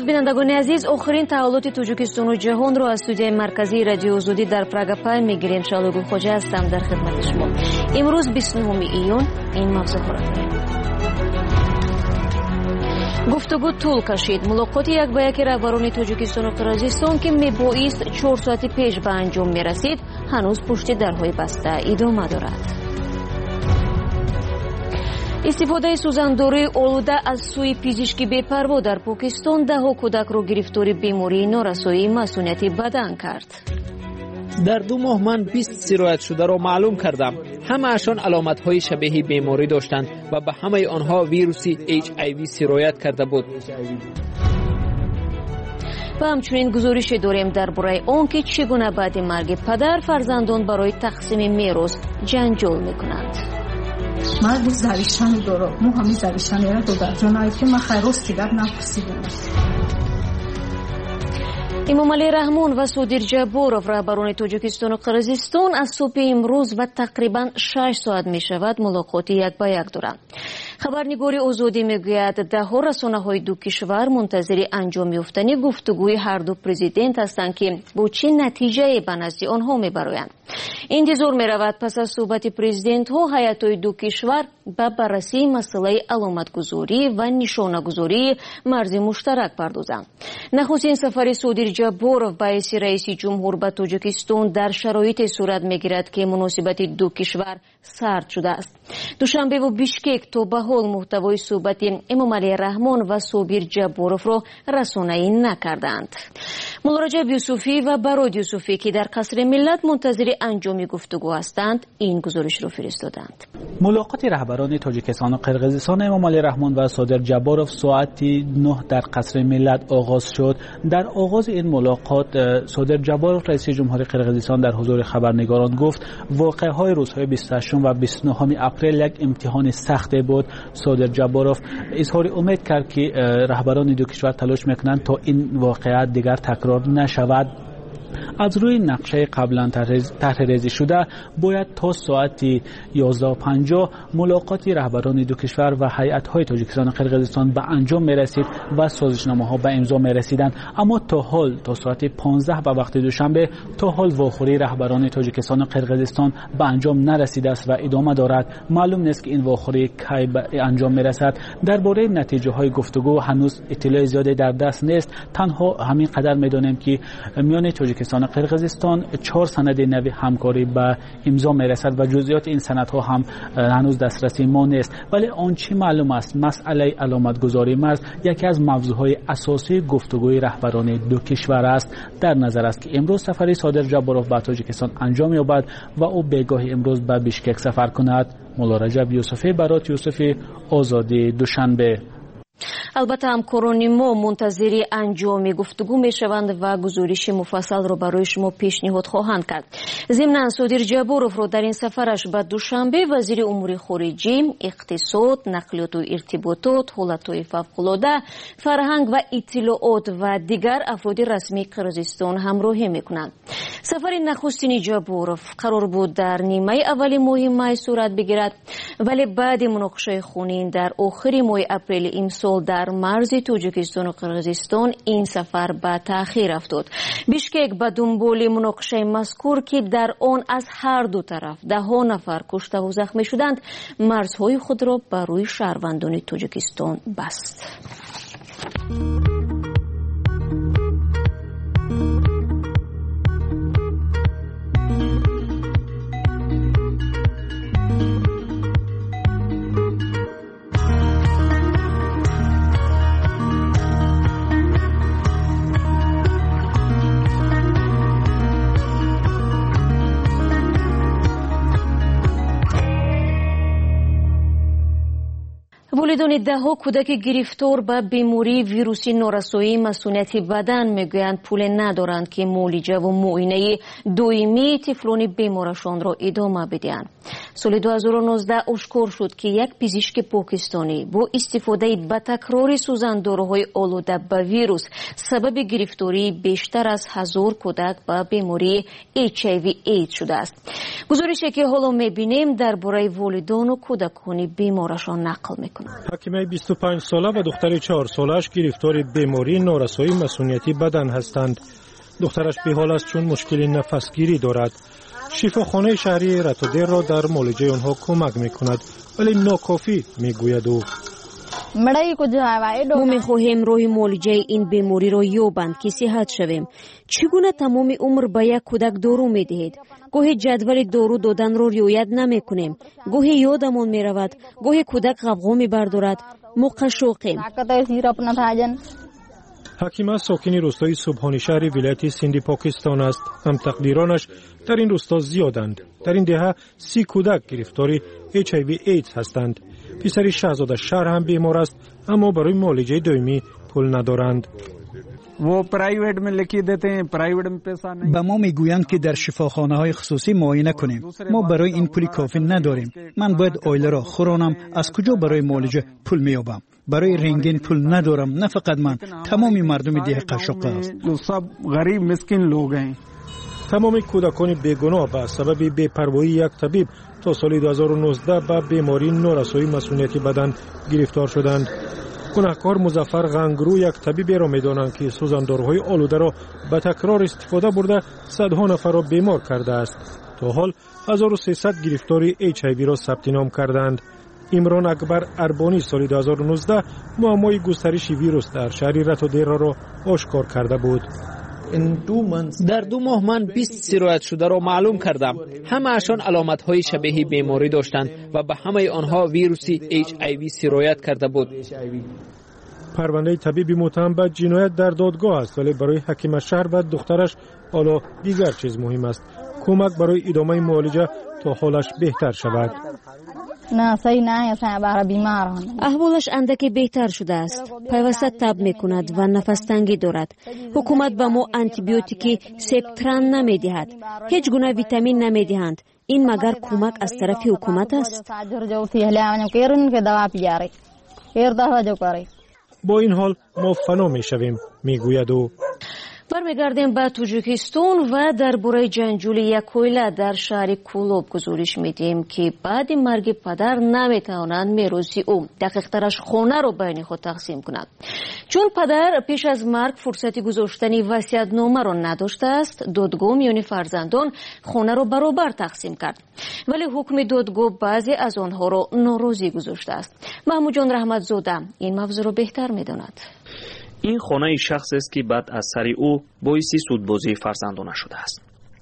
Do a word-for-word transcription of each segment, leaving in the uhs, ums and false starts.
بینندگان عزیز، آخرین تحولات تاجیکستان و جهان را از استودیوی مرکزی رادیو آزادی در پراگ پیام میگیریم. شالوگل خوجا هستم در خدمت شما. امروز بیست و نه ایون این موضوع را داریم. گفتگو طول کشید. ملاقات یک با یک رهبران تاجیکستان و قرقیزستان که میبایست چهار ساعت پیش به انجام میرسید هنوز پشت درهای بسته ادامه دارد. استفاده سوزنداری آلوده از سوی پزشکی بی‌پروا در پاکستان ده کودک را گرفتار بیماری نارسایی مسئولیتی بدن کرد. در دو ماه من بیست سرایت شده را معلوم کردم. همه اشان علامت های شبیه بیماری داشتند و به همه آنها ویروسی اچ آی وی سرایت کرده بود. و همچنین گزارش داریم درباره آنکه چگونه بعد مرگ پدر فرزندان برای تقسیم میراث جنجال میکنند. من بود زویشانی دارم. مو همی زویشانی را دادم. جانایی که من خیروز کدب نپرسیدم. امامعلی رحمان و صادر جبارов رهبران تاجیکستان و قرقیزستان از صبح امروز و تقریبا شش ساعت می شود ملاقات یک با یک دارند. خبرنگاری آزادی میگوید ده ها رسانه‌های دو کشور منتظر انجام یافتن گفتگوی هر دو پرزیدنت هستند که با چه نتیجه‌ای به نزد آنها میبرند. انتظار می‌رود پس از صحبت پرزیدنت ها هیئت‌های دو کشور به بررسی مسئله علامتگذاری و نشانه‌گذاری مرزی مشترک پردازند. نخستین سفر صادر جبارov به حیث رئیس جمهور به تاجیکستان در شرایط صورت میگیرد که مناسبت دو کشور سرد شده است. دوشنبه و بیشکک تا به حال محتوای صحبت امامعلی رحمان و صابر جبارov را رسانه‌ای نکردند. مولا رجب یوسفی و براد یوسفی که در قصر ملت منتظر انجام گفتگو هستند این گزارش را فرستادند. ملاقات رهبران تاجیکستان و قرقیزستان امامعلی رحمان و صادر جبارov ساعت نه در قصر ملت آغاز شد. در آغاز این ملاقات صادر جبارov رئیس جمهور قرقیزستان در حضور خبرنگاران گفت واقعه‌های روزهای بیست و هشتم و بیست و نهم اپریل یک امتحان سخت بود. صادر جبارov اظهار امید کرد که رهبران دو کشور تلاش میکنند تا این واقعیت دیگر تکرار نشود. از روی نقشه قبلا طرح‌ریزی شده باید تا ساعت یازده و پنجاه ملاقات رهبران دو کشور و هیئت‌های تاجیکستان و قرقیزستان به انجام می‌رسید و سازشنامه‌ها به امضا می‌رسیدند. اما تا حال تا ساعت پانزده به وقت دوشنبه تا حال واخوری رهبران تاجیکستان و قرقیزستان به انجام نرسیده است و ادامه دارد. معلوم نیست که این واخوری کی به انجام می‌رسد. درباره نتیجه‌های گفتگو هنوز اطلاع زیادی در دست نیست. تنها همین قدر می‌دانیم که میان تاجیکستان و قرقیزستان چهار سند نوی همکاری به امضا میرسد و جزئیات این سندها هم هنوز دسترسی ما نیست. ولی آنچه معلوم است مسئله علامتگذاری مرز یکی از موضوعهای اساسی گفتگوی رهبران دو کشور است. در نظر است که امروز سفری صادر جبارov به تاجیکستان انجام یابد و او بگاه امروز به بیشکک سفر کند. مولا رجب یوسفی، برات یوسفی، آزادی، دوشنبه. البته همکاران ما منتظر انجام گفتگو می شوند و گزارش مفصل را برای شما پیشنهاد خواهند کرد. ضمن صادر جبارov را در این سفرش به دوشنبه وزیر امور خارجه، اقتصاد، نقلیات و ارتباطات، حالتهای فوق‌العاده، فرهنگ و اطلاعات و دیگر افراد رسمی قرقیزستان همراهی می کنند. سفر نخستین جبارov قرار بود در نیمه اول ماه می صورت بگیرد ولی بعد مناقشه خونین در آخر ماه اپریل امسال در مرز تاجیکستان و قرقیزستان این سفر به تأخیر افتاد. بیشکک به دنبال مناقشه مذکور که در آن از هر دو طرف ده ها نفر کشته و زخمی شدند مرزهای خود را برای شهروندان تاجیکستان بست. والدان ده ها کودک گرفتار به بیماری ویروسی نارسایی مسئولیتی بدن میگویند پول ندارند که معالجه و معاینه دائمی طفلان بیمارشان را ادامه بدهند. سال دو هزار و نوزده اشکار شد که یک پزشک پاکستانی با استفاده به تکراری سوزندارهای آلوده به ویروس سبب گرفتاری بیشتر از هزار کودک به بیماری اچ آی وی ایدز شده است. گزارشی که حالا میبینیم درباره والدان و کودکان بیمارشان نقل میکنه. حکیمه بیست و پنج ساله و دختر چهار سالش گرفتار بیماری نارسایی مسئولیتی بدن هستند. دخترش به حال است چون مشکل نفسگیری دارد. شفاخانه شهری رتودر را در معالجه آنها کمک میکند ولی ناکافی میگوید او. ما میخواهیم راه معالجه این بیماری را یابند که صحت شویم. چگونه تمام عمر به یک کودک دارو میدهید؟ گاهی جدول دارو دادن را رعایت نمیکنیم، گاهی یادمان میرود، گاهی کودک غبغا میبردارد. ما قشوقیم. حکیمه ساکن روستای سبحانی شهر ولایت سندھ پاکستان است. هم تقدیرانش در این روستا زیادند. در این دهه سی کودک گرفتاری اچ آی وی ایدز هستند. پسر شاهزاده شهر هم بیمار است اما برای معالجه دائمی پول ندارند. वो प्राइवेट में लिखी देते हैं प्राइवेट में पैसा नहीं. به ما میگویند که در شفاخانه های خصوصی معاینه کنیم. ما برای این پول کافی نداریم. من باید آیله را خورانم. از کجا برای معالجه پول میابم؟ برای رنگین پول ندارم. نه فقط من، تمامی مردم ده قشق است. सब गरीब मिस्किन लोग हैं. تمام کودکان بیگناه به سبب بی‌پروایی یک طبیب تا سال دو هزار و نوزده به بیماری نارسایی مسئولیتی بدن گرفتار شدند. گناهکار مظفر غنگرو یک طبیب را می‌دانند که سوزاندارهای آلوده را به تکرار استفاده برده صدها نفر را بیمار کرده است. تا حال هزار و سیصد گرفتاری اچ آی وی را ثبت نام کردند. عمران اکبر اربانی سال دو هزار و نوزده معمای گسترش ویروس در شهر رتودر را آشکار کرده بود. در دو ماه من بیست سرایت شده را معلوم کردم. همه اشان علامت های شبیه بیماری داشتند و به همه آنها ویروسی اچ آی وی سرایت کرده بود. پرونده طبیبی متهم به جنایت در دادگاه است ولی برای حکیم شهر و دخترش حالا دیگر چیز مهم است. کمک برای ادامه معالجه تا حالش بهتر شود. نه صحیح نه اصلا برای بیمار احوالش اندکی بهتر شده است. پیوسته تب میکند و نفس تنگی دارد. حکومت به ما آنتی بیوتیکی سپتران نمیدهد. هیچ گونه ویتامین نمیدهند. این مگر کمک از طرف حکومت است؟ با این حال ما فنا میشویم میگوید او. برمیگردیم به تاجیکستان و درباره جنجال یک اویله در شهر کولوب گزارش میدیم که بعد مرگ پدر نمیتوانند میراث او دقیق‌ترش خانه را بین خود تقسیم کنند. چون پدر پیش از مرگ فرصتی گذاشتن وصیت‌نامه را نداشته است، دادگاه میان فرزندان خانه را برابر تقسیم کرد. ولی حکم دادگاه بعضی از آنها را ناراضی گذاشته است. محمود جان رحمتزاده این موضوع را بهتر میداند. این خانه شخص است که بعد از سر او باعث سودبازی فرزندانش شده است.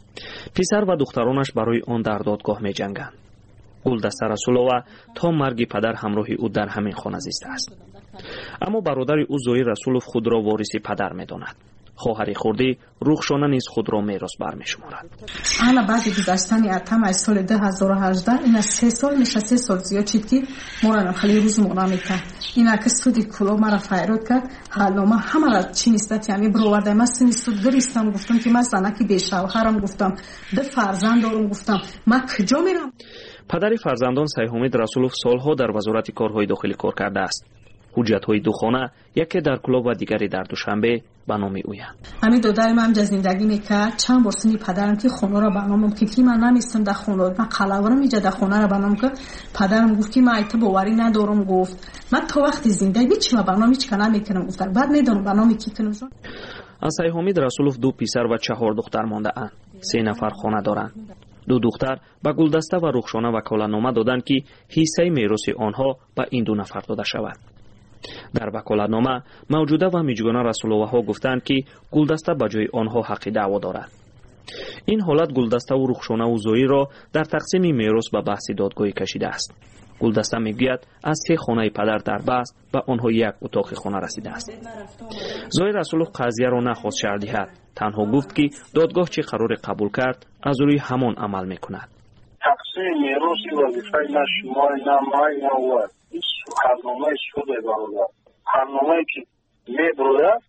پسر و دخترانش برای آن در دادگاه می جنگند. گلدسته رسولووا تا مرگ پدر همراه او در همین خانه زیسته است. اما برادر او زوی رسولوف خود را وارث پدر می داند. خواهر خردی روخشانه نیز خود را میراث برمی شمارد. انا بعد گذشتن اتم از سال دو هزار و هجده این از سه سال میشه سه سال زیاد چید که مورا خیلی روز مورا میکرد. اینا که سودی کلو مرا فایرود کرد حالا ما همه را چی نیست یعنی برآورده ما سنی سود گریستم گفتم که مثلا که به شوهرم گفتم به فرزند دارم گفتم ما کجا میرم. پدر فرزندان سیحمید رسولوف سالها در وزارت کارهای داخلی کار کرده است. حجت‌های دو خانه یکی در کلوب و دیگری در دوشنبه به نام اویند. همین دخترم هم جز زندگی میکرد چند بار سنی پدرم که خونه را برنامه که من نمیستم در خونه من قلاورم اینجا در خونه را برنامه که پدرم گفت که من ایت باوری ندارم گفت من تا وقتی زندگی چی ما برنامه چی کنم میکنم گفت بعد میدونم برنامه کی کنم. از سیحمید رسولوف دو پسر و چهار دختر مانده اند. سه نفر خانه دارند. دو دختر به گلدسته و رخشانه وکالتنامه دادند که حصه میراث آنها به این دو نفر داده شود. در وکالتنامه موجوده و میجگانه رسولوواها گفتند که گلدسته به جای آنها حق دعوا دارد. این حالت گلدسته و رخشانه و زویی را در تقسیم میراث به بحث دادگاهی کشیده است. گلدسته میگوید از که خانه پدر در بست به آنها یک اتاق خانه رسیده است. زوی رسولوف قضیه را نخواست شرح دهد، تنها گفت که دادگاه چه قرار قبول کرد از روی همان عمل میکند. تقسیم میراث وظیفه نه شما نه ما نه او. هیچ برنامه شده برادر. برنامه‌ای که میبرده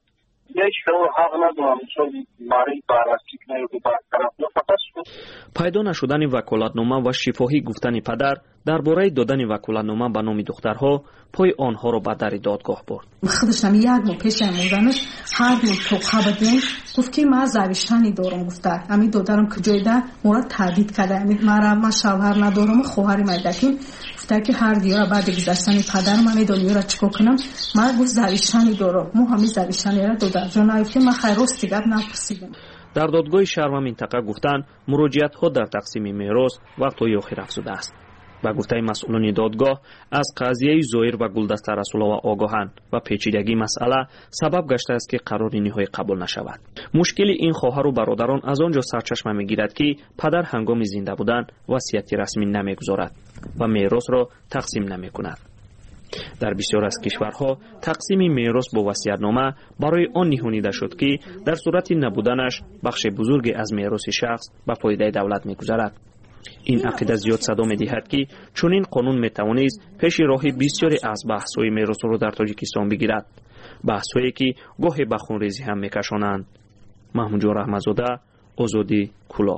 یک دور حق ندارم چون ماری بررسی کنه و برطرف فقط پیدا نشدن وکالتنامه و شفاهی گفتن پدر درباره دادن وکالتنامه به نام دخترها پای آنها را به در دادگاه برد. خودش هم یک ماه پیش اموزنش هر ماه توقع بدیم گفت که من زویشتنی دارم. گفته امی دادرم کجایده مورد تهدید کرده امی مرا من شوهر ندارم خواهری مدکیم گفته که هر دیاره بعد گذشتن پدر من میدونی را چیکار کنم. من گفت زویشتنی دارم مو همین زویشتنی را دادر جان ایفی من خیروست دیگر نپرسیدم. در دادگاه شهر و منطقه گفتند مراجعت ها در تقسیم میراث وقت‌های آخر افزوده است. با گفته مسئولان دادگاه از قضیه زهیر و گلدسته رسولова آگاهند و پیچیدگی مسئله سبب گشته است که قرار نهایی قبول نشود. مشکل این خواهر و برادران از آنجا سرچشمه میگیرد که پدر هنگام زنده بودن وصیتی رسمی نمیگذارد و میراث را تقسیم نمیکند. در بسیار از کشورها تقسیم میراث با وصیت‌نامه برای آن نهانیده شد که در صورت نبودنش بخش بزرگی از میراث شخص به فایده دولت میگذرد. این عقیده زیاد صدا می‌دهد که چنین قانون میتوانست پیش راه بسیاری از بحث‌های میراث را در تاجیکستان بگیرد، بحث‌هایی که گاهی به خونریزی هم میکشانند. محمود جان رحمت‌زاده، آزادی کلاب.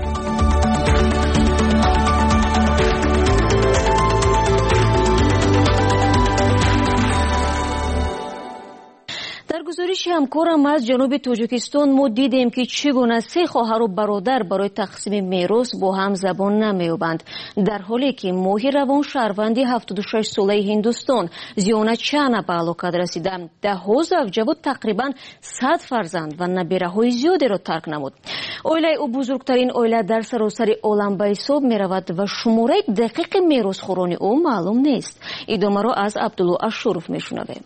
در گزارش همکارم از جنوب تاجیکستان ما دیدیم که چگونه سه خواهر و برادر برای تقسیم میراث با هم زبان نمی‌یابند، در حالی که ماهی روان شهروندی هفتاد و شش ساله هندوستان زیانا چانا به هلاکت رسیده. ده‌ها زوجه تقریبا صد فرزند و نبیره‌های زیادی را ترک نمود. اویلای او بزرگترین اویله در سراسر عالم به حساب می‌رود و شماره دقیق میراثخواران او معلوم نیست. ادامه را از عبدالله اشرف می‌شنویم.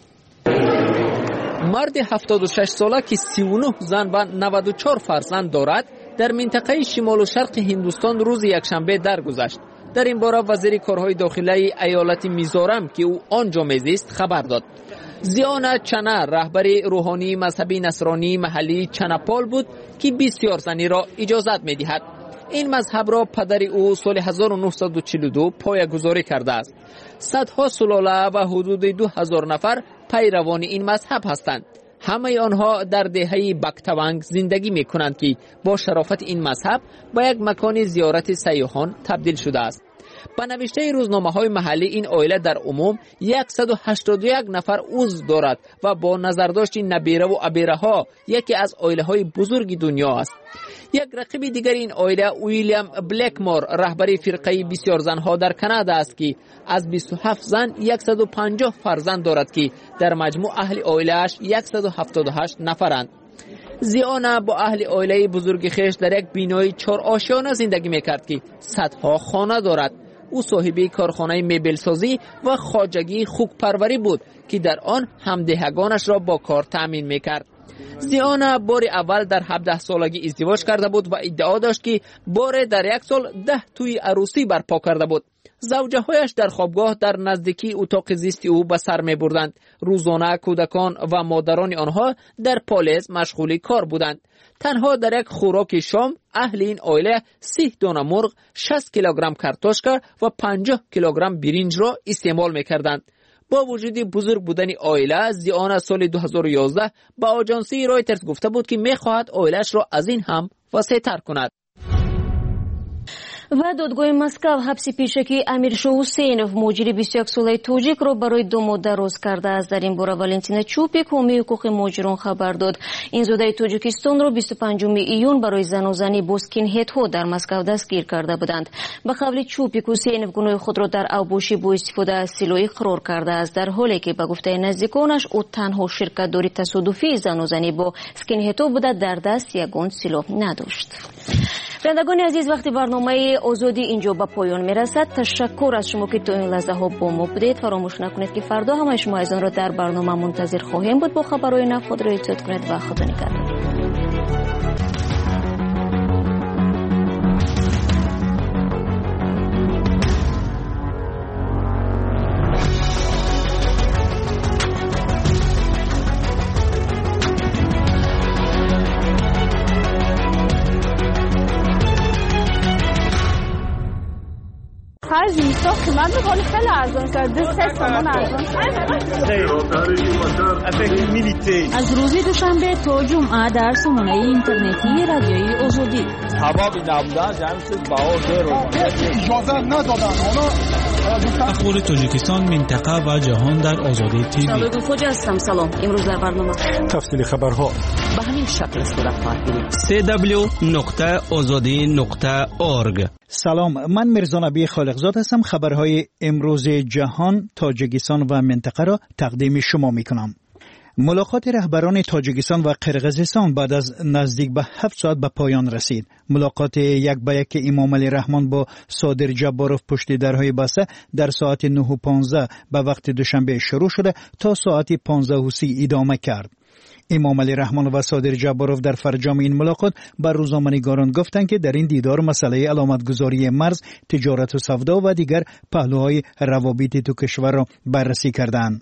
مرد هفتاد و شش ساله که سی و نه زن و نود و چهار فرزند دارد در منطقه شمال و شرق هندوستان روز یکشنبه درگذشت. در این باره وزیر کارهای داخلی ایالت میزورم که او آنجا میزیست خبر داد. زیانا چانا رهبر روحانی مذهبی نصرانی محلی چاناپال بود که بسیار زنی را اجازت میدهد. این مذهب را پدر او سال هزار و نهصد و چهل و دو پایه‌گذاری کرده است. صدها سلاله و حدود دو هزار نفر پیروان این مذهب هستند. همه آنها در دهه بکتوانگ زندگی می کنند که با شرافت این مذهب به یک مکان زیارت سیاحان تبدیل شده است. با نوشته روزنامه های محلی این عائله در عموم صد و هشتاد و یک نفر عضو دارد و با نظرداشت نبیره و ابیره ها یکی از عائله های بزرگ دنیا است. یک رقیب دیگر این عائله ویلیام بلکمور رهبر فرقه بسیار زنها در کانادا است که از بیست و هفت زن صد و پنجاه فرزند دارد که در مجموع اهل عائله‌اش صد و هفتاد و هشت نفرند. زیانا با اهل عائله بزرگ خیش در یک بینای چهار آشیانه زندگی میکرد که صدها خانه دارد. او صاحب کارخانه میبل سازی و خواجگی خوک پروری بود که در آن همدهگانش را با کار تامین میکرد. زیانا بار اول در هفده سالگی ازدواج کرده بود و ادعا داشت که بار در یک سال ده توی عروسی برپا کرده بود. زوجه هایش در خوابگاه در نزدیکی اتاق زیست او به سر می بردند. روزانه کودکان و مادران آنها در پالیز مشغول کار بودند. تنها در یک خوراک شام اهل این عائله سی دانه مرغ، شصت کیلوگرم کارتوشکا و پنجاه کیلوگرم برنج را استعمال می کردند. با وجود بزرگ بودن عائله، زیانا سال دو هزار و یازده با آژانسی رایترز گفته بود که می خواهد عائله‌اش را از این هم وسیع‌تر کند. و دادگاه مسکو حبس پیشکی امیرشاه حسینов مهاجر بیست و یک ساله توجیک را برای دو ماه دراز کرده است. در این باره والنتینا چوپیک حامی حقوق مهاجران خبر داد. این زاده تاجیکستان را بیست و پنجم ایون برای زن و زنی با اسکینهدها در مسکو دستگیر کرده بودند. به قول چوپیک حسینov گناه خود را در اوباشی با استفاده از سلاح اقرار کرده است، در حالی که به گفته نزدیکانش او تنها شرکت داری تصادفی زن و زنی با اسکینهدها بوده، در دست یگان سلاح نداشت. شنوندگان عزیز، وقتی برنامه آزادی اینجا به پایان میرسد. تشکر از شما که تا این لحظه ها با ما بودید. فراموش نکنید که فردا همه شما از آن را در برنامه منتظر خواهیم بود. با خبرهای نو خود را اطلاع کنید و خدا نگهدار. خرج نیست. قیمت میکنه خیلی ارزان شد. دو سه تومن ارزان. از روز دوشنبه تا جمعه در سامانه اینترنتی رادیوی آزادی. حبابی نبودن جمعیت باور رو اجازه ندادن. اخبار تاجیکستان، منطقه و جهان در آزادی تیوی. سلام فوج هستم. سلام. امروز در برنامه تفصیل خبرها به همین شکل صورت خواهد گرفت. سی دبلیو نقطه آزادی نقطه اورگ. سلام، من میرزا نبی خالقزاد هستم. خبرهای امروز جهان، تاجیکستان و منطقه را تقدیم شما میکنم. ملاقات رهبران تاجیکستان و قرقیزستان بعد از نزدیک به هفت ساعت به پایان رسید. ملاقات یک به یک امام علی رحمان با صادر جباروف پشت درهای بسته در ساعت نه و پانزده به وقت دوشنبه شروع شده تا ساعت پانزده و سی ادامه کرد. امام علی رحمان و صادر جباروف در فرجام این ملاقات بر روزنامه‌نگاران گفتند که در این دیدار مسئله علامتگذاری مرز، تجارت و سودا و دیگر پهلوهای روابط دو کشور را بررسی کردند.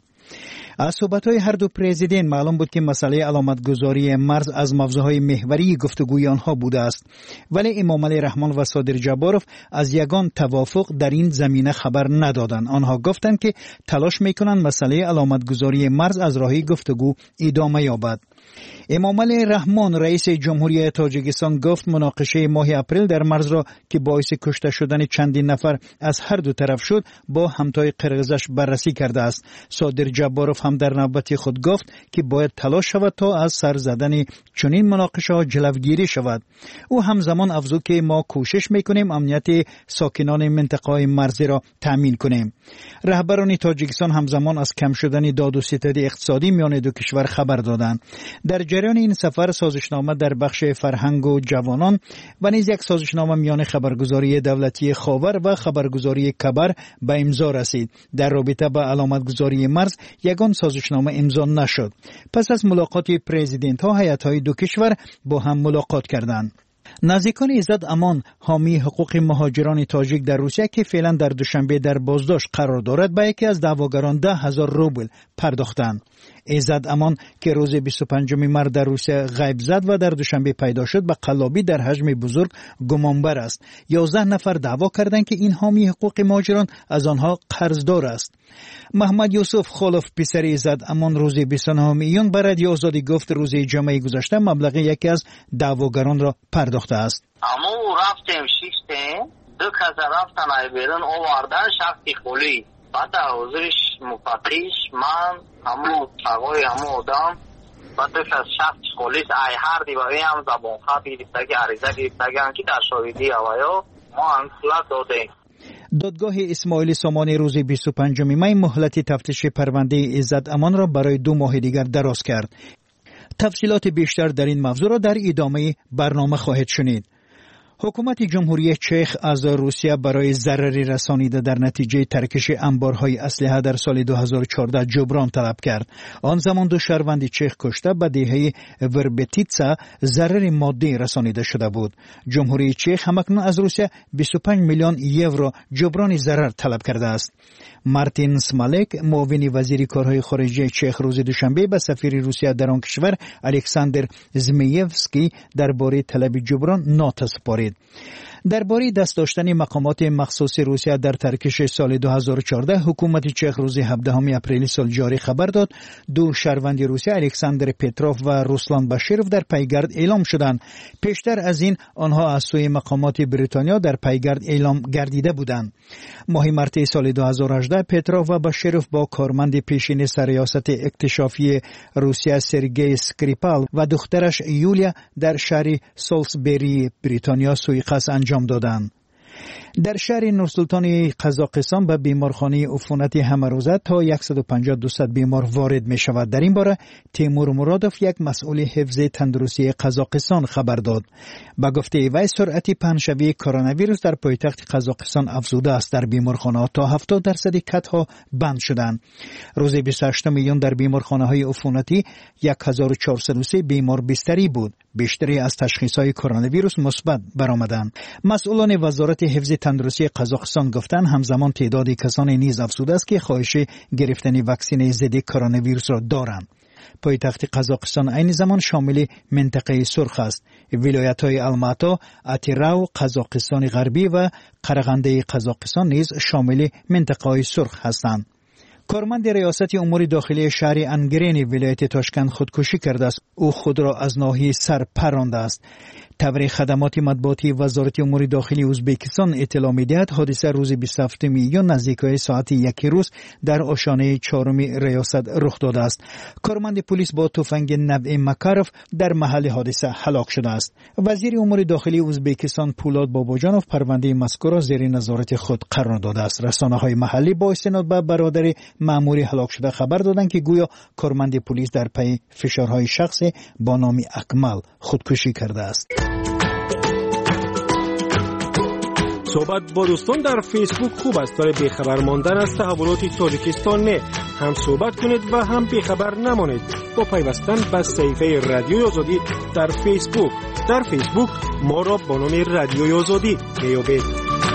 از صحبت‌های هر دو پرزیدنت معلوم بود که مسئله علامتگذاری مرز از موضوعهای محوری گفتگوی آنها بوده است، ولی امام علی رحمان و صادر جباروف از یگان توافق در این زمینه خبر ندادند. آنها گفتند که تلاش می‌کنند مسئله علامتگذاری مرز از راه گفتگو ادامه یابد. امام علی رحمان رئیس جمهوری تاجیکستان گفت مناقشه ماه اپریل در مرز را که باعث کشته شدن چندین نفر از هر دو طرف شد با همتای قرقیزش بررسی کرده است. صادر جباروف هم در نوبت خود گفت که باید تلاش شود تا از سر زدن چنین مناقشه ها جلوگیری شود. او همزمان افزود که ما کوشش میکنیم امنیت ساکنان منطقه مرزی را تامین کنیم. رهبران تاجیکستان همزمان از کم شدن داد و ستد اقتصادی میان دو کشور خبر دادند. در جریان این سفر سازشنامه در بخش فرهنگ و جوانان و نیز یک سازشنامه میان خبرگزاری دولتی خاور و خبرگزاری کبر به امضا رسید. در رابطه با علامتگذاری مرز یگان سازشنامه امضا نشد. پس از ملاقات پرزیدنت ها هیئت‌های دو کشور با هم ملاقات کردند. نزدیکان ایزد امان، حامی حقوق مهاجران تاجیک در روسیه که فعلا در دوشنبه در بازداشت قرار دارد، به یکی از دعواگران ده هزار روبل پرداختند. ایزد امان که روز بیست و پنجم مارس در روسیه غیب زد و در دوشنبه پیدا شد، به قلابی در حجم بزرگ گمانبر است. یازده نفر دعوا کردند که این حامی حقوق مهاجران از آنها قرضدار است. محمد یوسف خالف پسر ایزد امان روز بیست و نهم ایون بر رادیو آزادی گفت روز جمعه گذشته مبلغ یکی از دعواگران را پرداخته است. اما رفتیم شیفتیم دو کس رفتن ای بیرون آوردن شخصی خولی بعد در حضورش مفتیش من همو تقوی همو آدم بعد دو کس شخص خولیش ای هر دیبایی هم زبان خط گرفتگی عریضه گرفتگی هم که در شاهدی هوایو ما انصلت دادیم. دادگاه اسماعیل سامانی روز بیست و پنجم می مهلت تفتیش پرونده ایزد امان را برای دو ماه دیگر دراز کرد. تفصیلات بیشتر در این موضوع را در ادامه برنامه خواهید شنید. حکومت جمهوری چک از روسیه برای ضرری رسانیده در نتیجه ترکش انبارهای اسلحه در سال دو هزار و چهارده جبران طلب کرد. آن زمان دو شهروند چک کشته به دهه وربتیتسا ضرر مادی رسانیده شده بود. جمهوری چک همکنون از روسیه بیست و پنج میلیون یورو جبران ضرر طلب کرده است. مارتین سمالک، معاون وزیر کارهای خارجه چک، روز دوشنبه به سفیر روسیه در آن کشور الکساندر زمیفسکی درباره طلب جبران نوت سپارید. درباره دست داشتن مقامات مخصوص روسیه در ترکش سال دو هزار و چهارده، حکومت چک روز هفدهم اپریل سال جاری خبر داد دو شهروند روسیه الکساندر پتروف و روسلان باشیروف در پیگرد اعلام شدند. پیشتر از این آنها از سوی مقامات بریتانیا در پیگرد اعلام گردیده بودند. ماه مارس سال دو هزار و هجده پتروف و باشیروف با کارمند پیشین سرریاست اکتشافی روسیه سرگئی اسکریپال و دخترش یولیا در شهر سولسبری بریتانیا سوءقصد انجام دادند. در شهر نورسلطان قزاقستان به بیمارخانه عفونت همروزه تا صد و پنجاه تا دویست بیمار وارد می شود. در این باره تیمور مرادوف، یک مسئول حفظ تندرستی قزاقستان، خبر داد. با گفته وی سرعت پنه‌شوی کرونا ویروس در پایتخت قزاقستان افزوده است. در بیمارخانه تا هفتاد درصد کت‌ها بند شدند. روز بیست و هشتم ایون در بیمارخانه های عفونتی هزار و چهارصد و سه بیمار بستری بود. بیشتری از تشخیص‌های کرونا ویروس مثبت برآمدند. مسئولان وزارت حفظ تندرستی قزاقستان گفتند همزمان تعداد کسانی نیز افزوده است که خواهش گرفتن واکسن ضد کرونا ویروس را دارند. پایتخت قزاقستان عین زمان شامل منطقه سرخ است. ولایت‌های الماتا، اتیراو، قزاقستان غربی و قرغنده قزاقستان نیز شامل منطقه‌های سرخ هستند. کارمند ریاست امور داخلی شهر انگرین ولایت تاشکند خودکشی کرده است. او خود را از ناحیه سر پرانده است. طبق خدمات مطبوعاتی وزارت امور داخلی ازبکستان اطلاع می‌دهد حادثه روز بیست و هفتم میلیون نزدیکای ساعت یک روز در آشانه چهارم ریاست رخ داده است. کارمند پلیس با تفنگ نوع مکارف در محل حادثه هلاک شده است. وزیر امور داخلی ازبکستان پولاد باباجانوف پرونده مذکور را زیر نظارت خود قرار داده است. رسانه‌های محلی با استناد به برادر مأمور هلاک شده خبر دادند که گویا کارمند پلیس در پی فشارهای شخصی با نام اکمل خودکشی کرده است. صحبت با دوستان در فیسبوک خوب است. برای بیخبر ماندن از تحولات تاجیکستان نه هم صحبت کنید و هم بیخبر نمانید با پیوستن به صفحه رادیوی آزادی در فیسبوک. در فیسبوک ما را با نام رادیوی آزادی بیابید.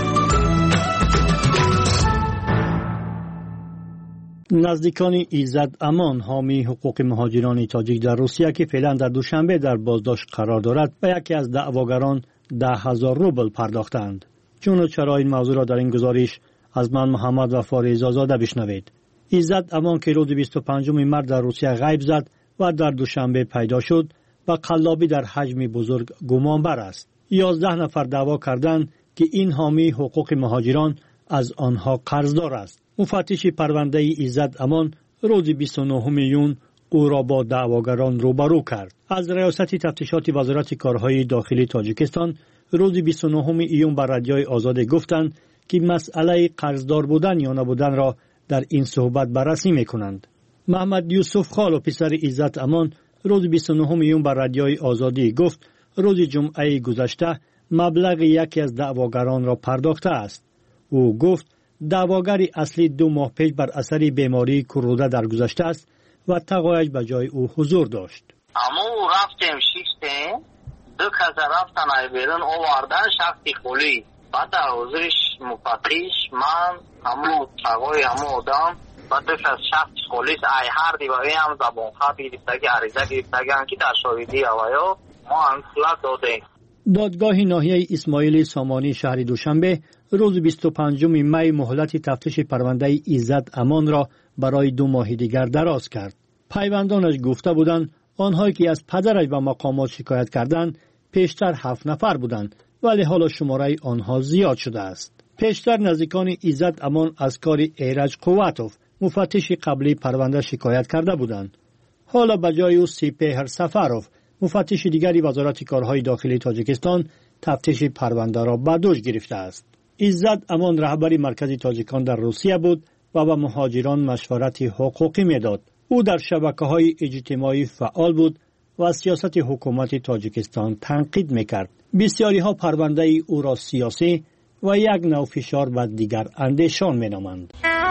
نزدیکان ایزد امان حامی حقوق مهاجران تاجیک در روسیه که فعلا در دوشنبه در بازداشت قرار دارد و یکی از دعواگران ده هزار روبل پرداختند. چون و چرا این موضوع را در این گزارش از من محمد وفا رضازاده بشنوید. ایزد امان که روز بیست و پنجم مارس در روسیه غیب زد و در دوشنبه پیدا شد و قلابی در حجم بزرگ گمانبر است. یازده نفر دعوا کردند که این حامی حقوق مهاجران از آنها قرضدار است. مفتش پرونده ایزد امان روز بیست و نهم ژوئن او را با دعواگران روبرو کرد. از ریاست تفتیشات وزارت کارهای داخلی تاجیکستان روز بیست و نهم ژوئن بر رادیوی آزاد گفتند که مسئله قرضدار بودن یا نبودن را در این صحبت بررسی می‌کنند. محمد یوسف خال و پسر ایزد امان روز بیست و نهم ژوئن بر رادیوی آزادی گفت روز جمعه گذشته مبلغ یکی از دعواگران را پرداخته است. او گفت دعواگر اصلی دو ماه پیش بر اثر بیماری کرونا درگذشته است و تقاعد به جای او حضور داشت. اما رفتیم شیستیم دو کس رفتن ای بیرون آوردن شخصی خولی بعد در حضورش مفتش من همو تقاعد همو آدم بعد دو کس شخص خولیس ای هر دیواری هم زبان خط گرفتگی عریضه گرفتگی هم که در شاهدی هوایا ما انصلت دادیم. دادگاه ناحیه اسماعیل سامانی شهر دوشنبه روز بیست و پنجم می مهلت تفتیش پرونده ایزد امان را برای دو ماه دیگر دراز کرد. پیوندانش گفته بودند آنهایی که از پدرش به مقامات شکایت کردند پیشتر هفت نفر بودند ولی حالا شماره آنها زیاد شده است. پیشتر نزدیکان ایزد امان از کار ایرج قوتوف مفتش قبلی پرونده شکایت کرده بودند. حالا به جای او سپهر سفروف مفتش دیگری وزارت کارهای داخلی تاجیکستان تفتیش پرونده را به دوش گرفته است. ایزد امان رهبری مرکز تاجیکان در روسیه بود و به مهاجران مشورت حقوقی میداد. او در شبکه‌های اجتماعی فعال بود و سیاست حکومت تاجیکستان تنقید میکرد. بسیاری ها پرونده او را سیاسی و یک نوع فشار بر دیگر اندیشان مینامند.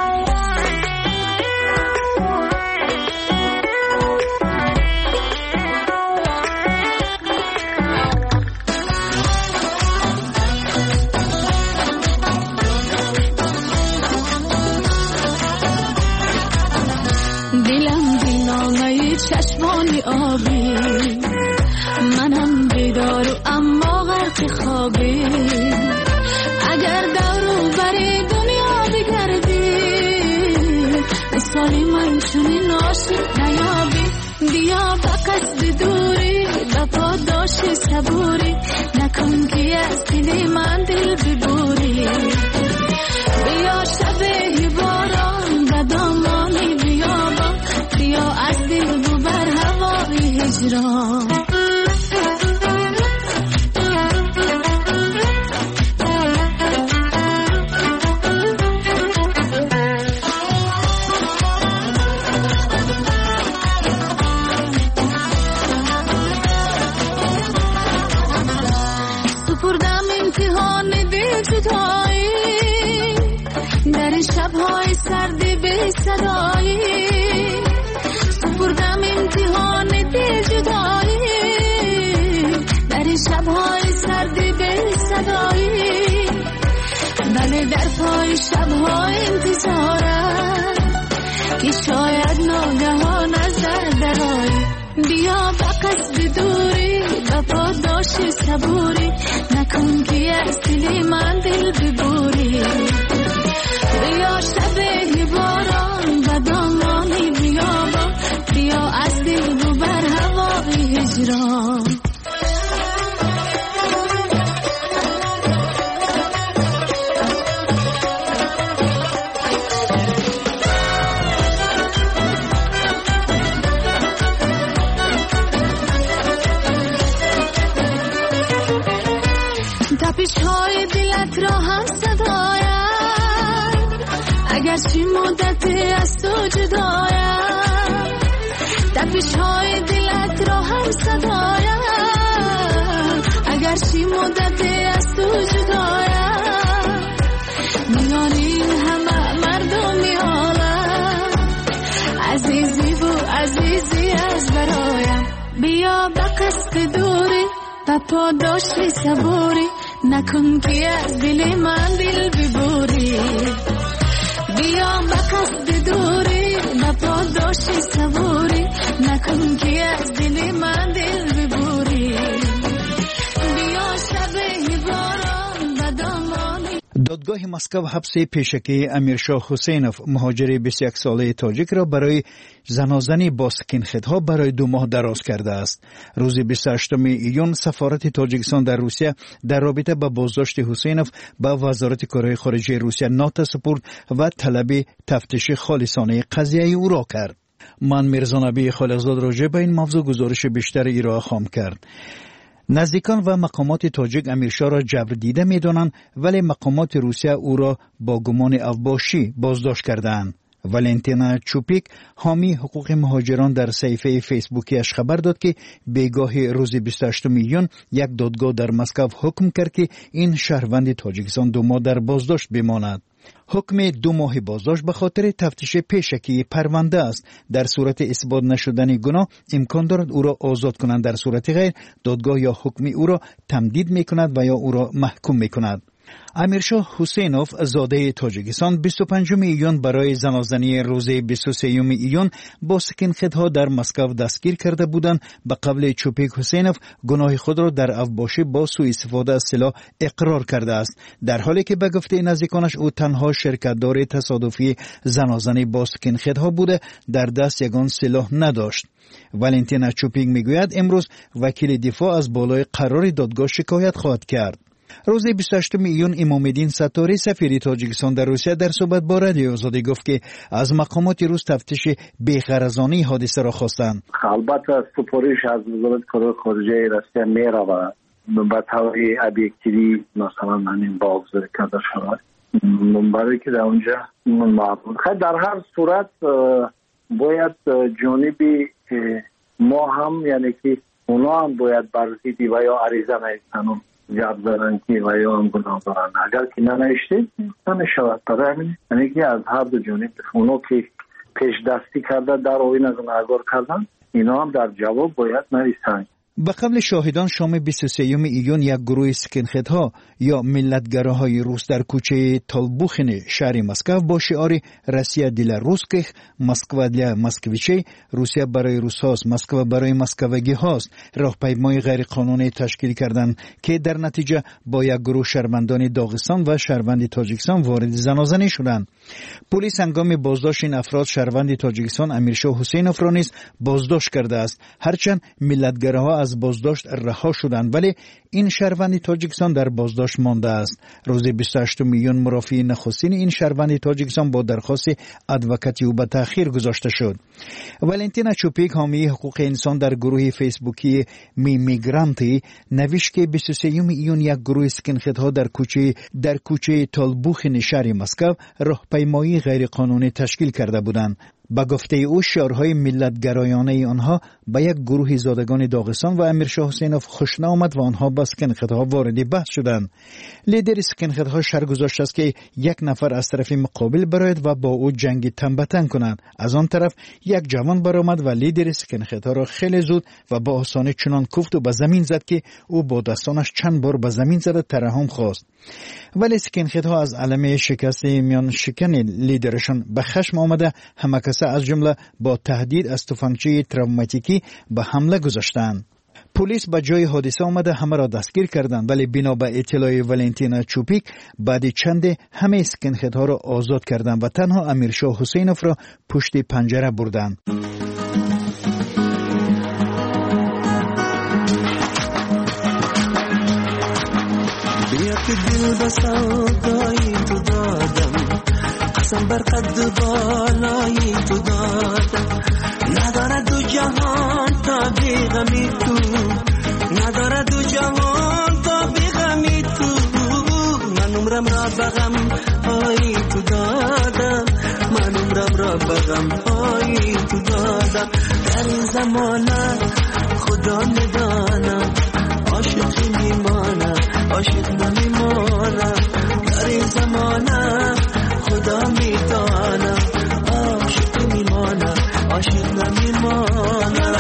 چشمانی آبی منم بیدار اما غرق خوابی اگر دورو بری دنیا بگردی مثالی من چونی ناشی نیابی بیا با قصد دوری دفا داشتی صبوری نکن که از دلی من دل ببوری بیا شبه باران و دامانی بیابا بیا از دل ببر هوای هجران سپردم امتحان دل جدایی در شبهای سردی به صدایی سپردم امتحان دل جدایی در شبهای سردی به صدایی بله در پای شبهای انتظارم که شاید ناگهان از در درایی بیا با قصد دوری و پاداش صبوری نکن که از دل من دل ببوری بیا شب باران و دامانی بیابان بیا از دل ببر هوای هجران تپش های دلت را هم صدایم اگرچه مدت از تو جدایم تپش های دلت را هم صدایم اگرچه مدت از تو جدایم میان این همه مردمی عالم عزیزی و عزیزی از برایم بیا به قصد دوری و پاداش صبوری نکن که از دل من دل ببوری بیا به قصد دوری و پاداش صبوری نکن که از دل من دل ببوری بیا شب باران و دامانی. دادگاه مسکو حبس پیشکی امیرشاه حسینوف مهاجر بیست و یک ساله تاجیک را برای زنازنی با سکینخدها برای دو ماه دراز کرده است. روز بیست و هشتم ایون سفارت تاجیکستان در روسیه در رابطه با بازداشت حسینوف به وزارت کارهای خارجه روسیه نوت سپرد و طلب تفتیش خالصانه قضیه او را کرد. من میرزا نبی خالقزاد راجع به این موضوع گزارش بیشتر ارائه خواهم کرد. نزدیکان و مقامات تاجیک امیرشاه را جبر دیده می دانند ولی مقامات روسیه او را با گمان اوباشی بازداشت کردند. والنتینا چوپیک حامی حقوق مهاجران در صفحه فیسبوکیش خبر داد که بیگاه روز بیست و هشتم ایون یک دادگاه در مسکو حکم کرد که این شهروند تاجیکستان دو ماه در بازداشت بماند. حکم دو ماه بازداشت به خاطر تفتیش پیشکی پرونده است. در صورت اثبات نشدن گناه امکان دارد او را آزاد کنند، در صورت غیر دادگاه یا حکم او را تمدید می کند و یا او را محکوم می کند. امیرشاه حسینوف زاده تاجیکستان بیست و پنجم ایون برای زنازنی روز بیست و سوم ایون با سکینخدها در مسکو دستگیر کرده بودند. به قول چوپیک حسینوف گناه خود را در اوباشی با سوء استفاده از سلاح اقرار کرده است، در حالی که به گفته نزدیکانش او تنها شرکت‌دار تصادفی زنازنی با سکینخدها بوده، در دست یگان سلاح نداشت. والنتینا چوپیک میگوید امروز وکیل دفاع از بالای قرار دادگاه شکایت خواهد کرد. روز بیست و هشتم ایون امام‌الدین ستاری سفیر تاجیکستان در روسیه در صحبت با رادیو آزادی گفت که از مقامات روس تفتیش بی‌غرضانه حادثه را خواستند. البته سفارش از وزارت کارهای خارجه روسیه میرود به طور ابیکتیوی مثلا همین بازداری کرده شود برای که در اونجا معلوم خیلی در هر صورت باید جانبی ما هم یعنی که اونا هم باید بررسی و یا عریضه نیستن جواب دارن که و یا هم گناه دارن، اگر که ننوشته نمیشود. برای همین یعنی که از هر دو جانب اونا که پیش دستی کرده در آیین از نگار کردن اینا هم در جواب باید نویسن. به قبل شاهدان شام بیست و سوم ایون یک گروه سکینخدها یا ملتگراهای روس در کوچه تالبوخین شهر مسکو با شعار روسیه دیل روسکیخ، مسکو دیل مسکویچی، روسیه برای روس هاست، مسکو برای مسکوگی هاست، راهپیمای غیر قانونی تشکیل کردند که در نتیجه با یک گروه شهروندان داغستان و شهروند تاجیکستان وارد زنازنی شدند. پلیس هنگام بازداشت این افراد شهروند تاجیکستان امیرشاه حسینوف را نیز بازداشت کرده است، هرچند ملتگراها از بازداشت رها شدند ولی این شهروند تاجیکستان در بازداشت مانده است. روز بیست و هشتم ایون مرافعی نخستین این شهروند تاجیکستان با درخواست ادوکاتی او به تأخیر گذاشته شد. والنتینا چوپیک حامی حقوق انسان در گروه فیسبوکی می میگرانتی نوشت که بیست و سوم ایون یک گروه سکینخدها در کوچه در کوچه تالبوخین شهر مسکو راهپیمایی غیر قانونی تشکیل کرده بودند. با گفته او شعارهای ملتگرایانه آنها به یک گروه زادگان داغستان و امیرشاه حسینوف خوش نآمد و آنها با سکینخدها وارد بحث شدند. لیدر سکینخدها شرط گذاشت است که یک نفر از طرف مقابل براید و با او جنگ تن به تن کنند. از آن طرف یک جوان برآمد و لیدر سکینخدها را خیلی زود و با آسانی چنان کوفت و به زمین زد که او با دستانش چند بار به زمین زد و ترحم خواست. ولی سکینخدها از علم شکست میان شکن لیدرشان به خشم آمده همه کسا از جمله با تهدید از تفنگچی تروماتیکی به حمله گذاشتند. پلیس به جای حادثه آمده همه را دستگیر کردند، ولی بنا به اطلاع ولنتینا چوپیک بعد چند همه اسکنهدها را آزاد کردند و تنها امیرشاه حسینوف را پشت پنجره بردند. بیا که دل به سودای تو دادم، قسم بر قد بالای تو دادم، نداره دو جهان تا بی غمی تو، نداره دو جهان تا بی غمی تو، من عمرم را بغم های تو دادم، من عمرم را بغم های تو دادم، در این زمانه خدا میدانم عاشق میمانم، عاشق نمیمانم، در این زمانه خدا میدانم عاشق میمانم، عاشق نمیمانم.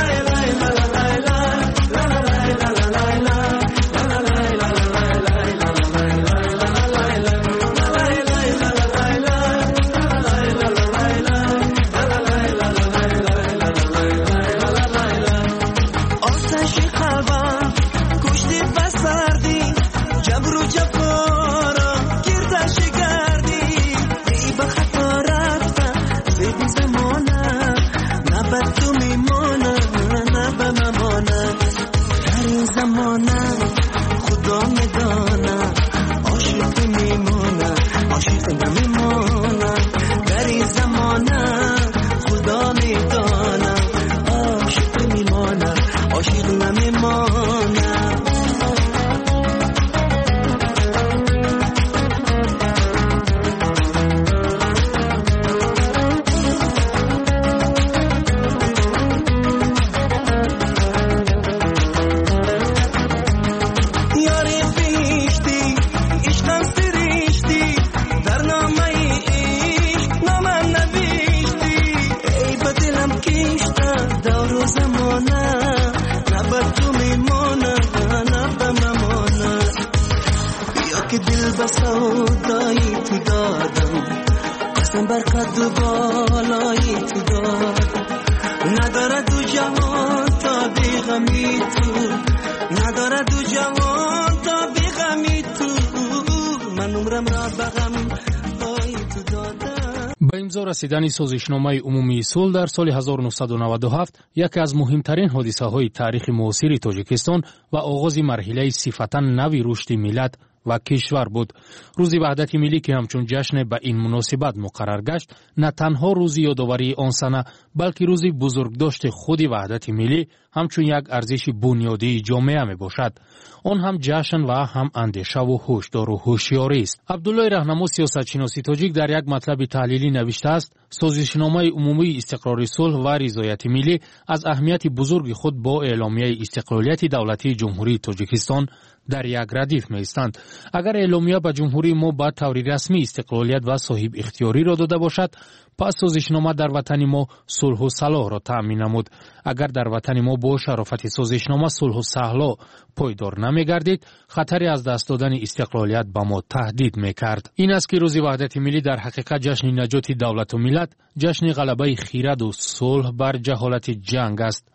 با امضا رسیدن سازشنامه عمومی صلح در سال هزار و نهصد و نود و هفت یکی از مهمترین حادثه‌های تاریخ معاصر تاجیکستان و آغاز مرحله صفتا نوی رشد ملت و کشور بود. روز وحدت ملی که همچون جشن به این مناسبت مقرر گشت، نه تنها روز یادآوری آن سنه بلکه روز بزرگداشت خود وحدت ملی همچون یک ارزش بنیادی جامعه می باشد. آن هم جشن و هم اندیشه و هشدار و هوشیاری است. عبدالله رهنما سیاستشناسی تاجیک در یک مطلب تحلیلی نوشته است: سازشنامه عمومی استقرار صلح و رضایت ملی از اهمیت بزرگ خود با اعلامیه استقلالیت دولتی جمهوری تاجیکستان در یک ردیف می ایستند. اگر اعلامیه به جمهوری ما به طور رسمی استقلالیت و صاحب اختیاری را داده باشد، پس سازشنامه در وطن ما صلح و صلاح را تأمین نمود. اگر در وطن ما با شرافت سازشنامه صلح و صلاح پایدار نمی گردید، خطری از دست دادن استقلالیت به ما تهدید می کرد. این است که روز وحدت ملی در حقیقت جشن نجات دولت و ملت، جشن غلبه خیرد و صلح بر جهالت جنگ است.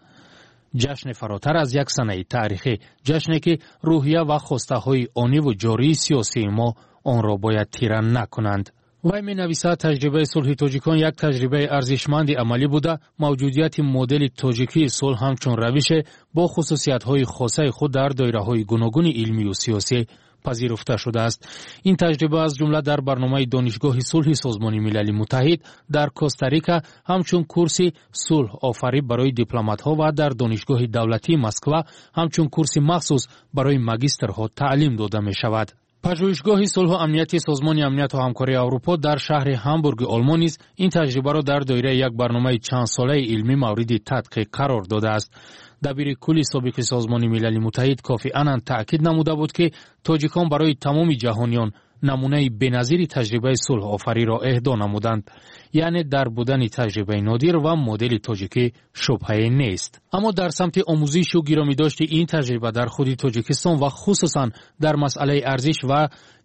جشن فراتر از یک سنه تاریخی، جشنی که روحیه و خواسته های آنی و جاری سیاسی ما آن را باید تیران نکنند. وی می نویسد تجربه صلح تاجیکان یک تجربه ارزشمند عملی بوده. موجودیت مدل تاجیکی صلح همچون روش با خصوصیت های خاصه خود در دایره های گوناگون علمی و سیاسی پذیرفته شده است. این تجربه از جمله در برنامه دانشگاه صلح سازمان ملل متحد در کوستاریکا همچون کورس صلح آفرین برای دیپلمات‌ها و در دانشگاه دولتی مسکو همچون کورس مخصوص برای ماجسترها تعلیم داده می شود. پژوهشگاه صلح و امنیت سازمان امنیت و همکاری اروپا در شهر هامبورگ آلمان نیز این تجربه را در دایره یک برنامه چند ساله علمی مورد تحقیق قرار داده است. دبیر کل سابق سازمان ملل متحد کافی آنان تأکید نموده بود که تاجیکان برای تمام جهانیان نمونه بی‌نظیر تجربه صلح آفرین را اهدا نمودند، یعنی در بودن تجربه نادر و مدل تاجیکی شبهه نیست. اما در سمت آموزش و گرامی داشت این تجربه در خود تاجیکستان و خصوصا در مسئله ارزش و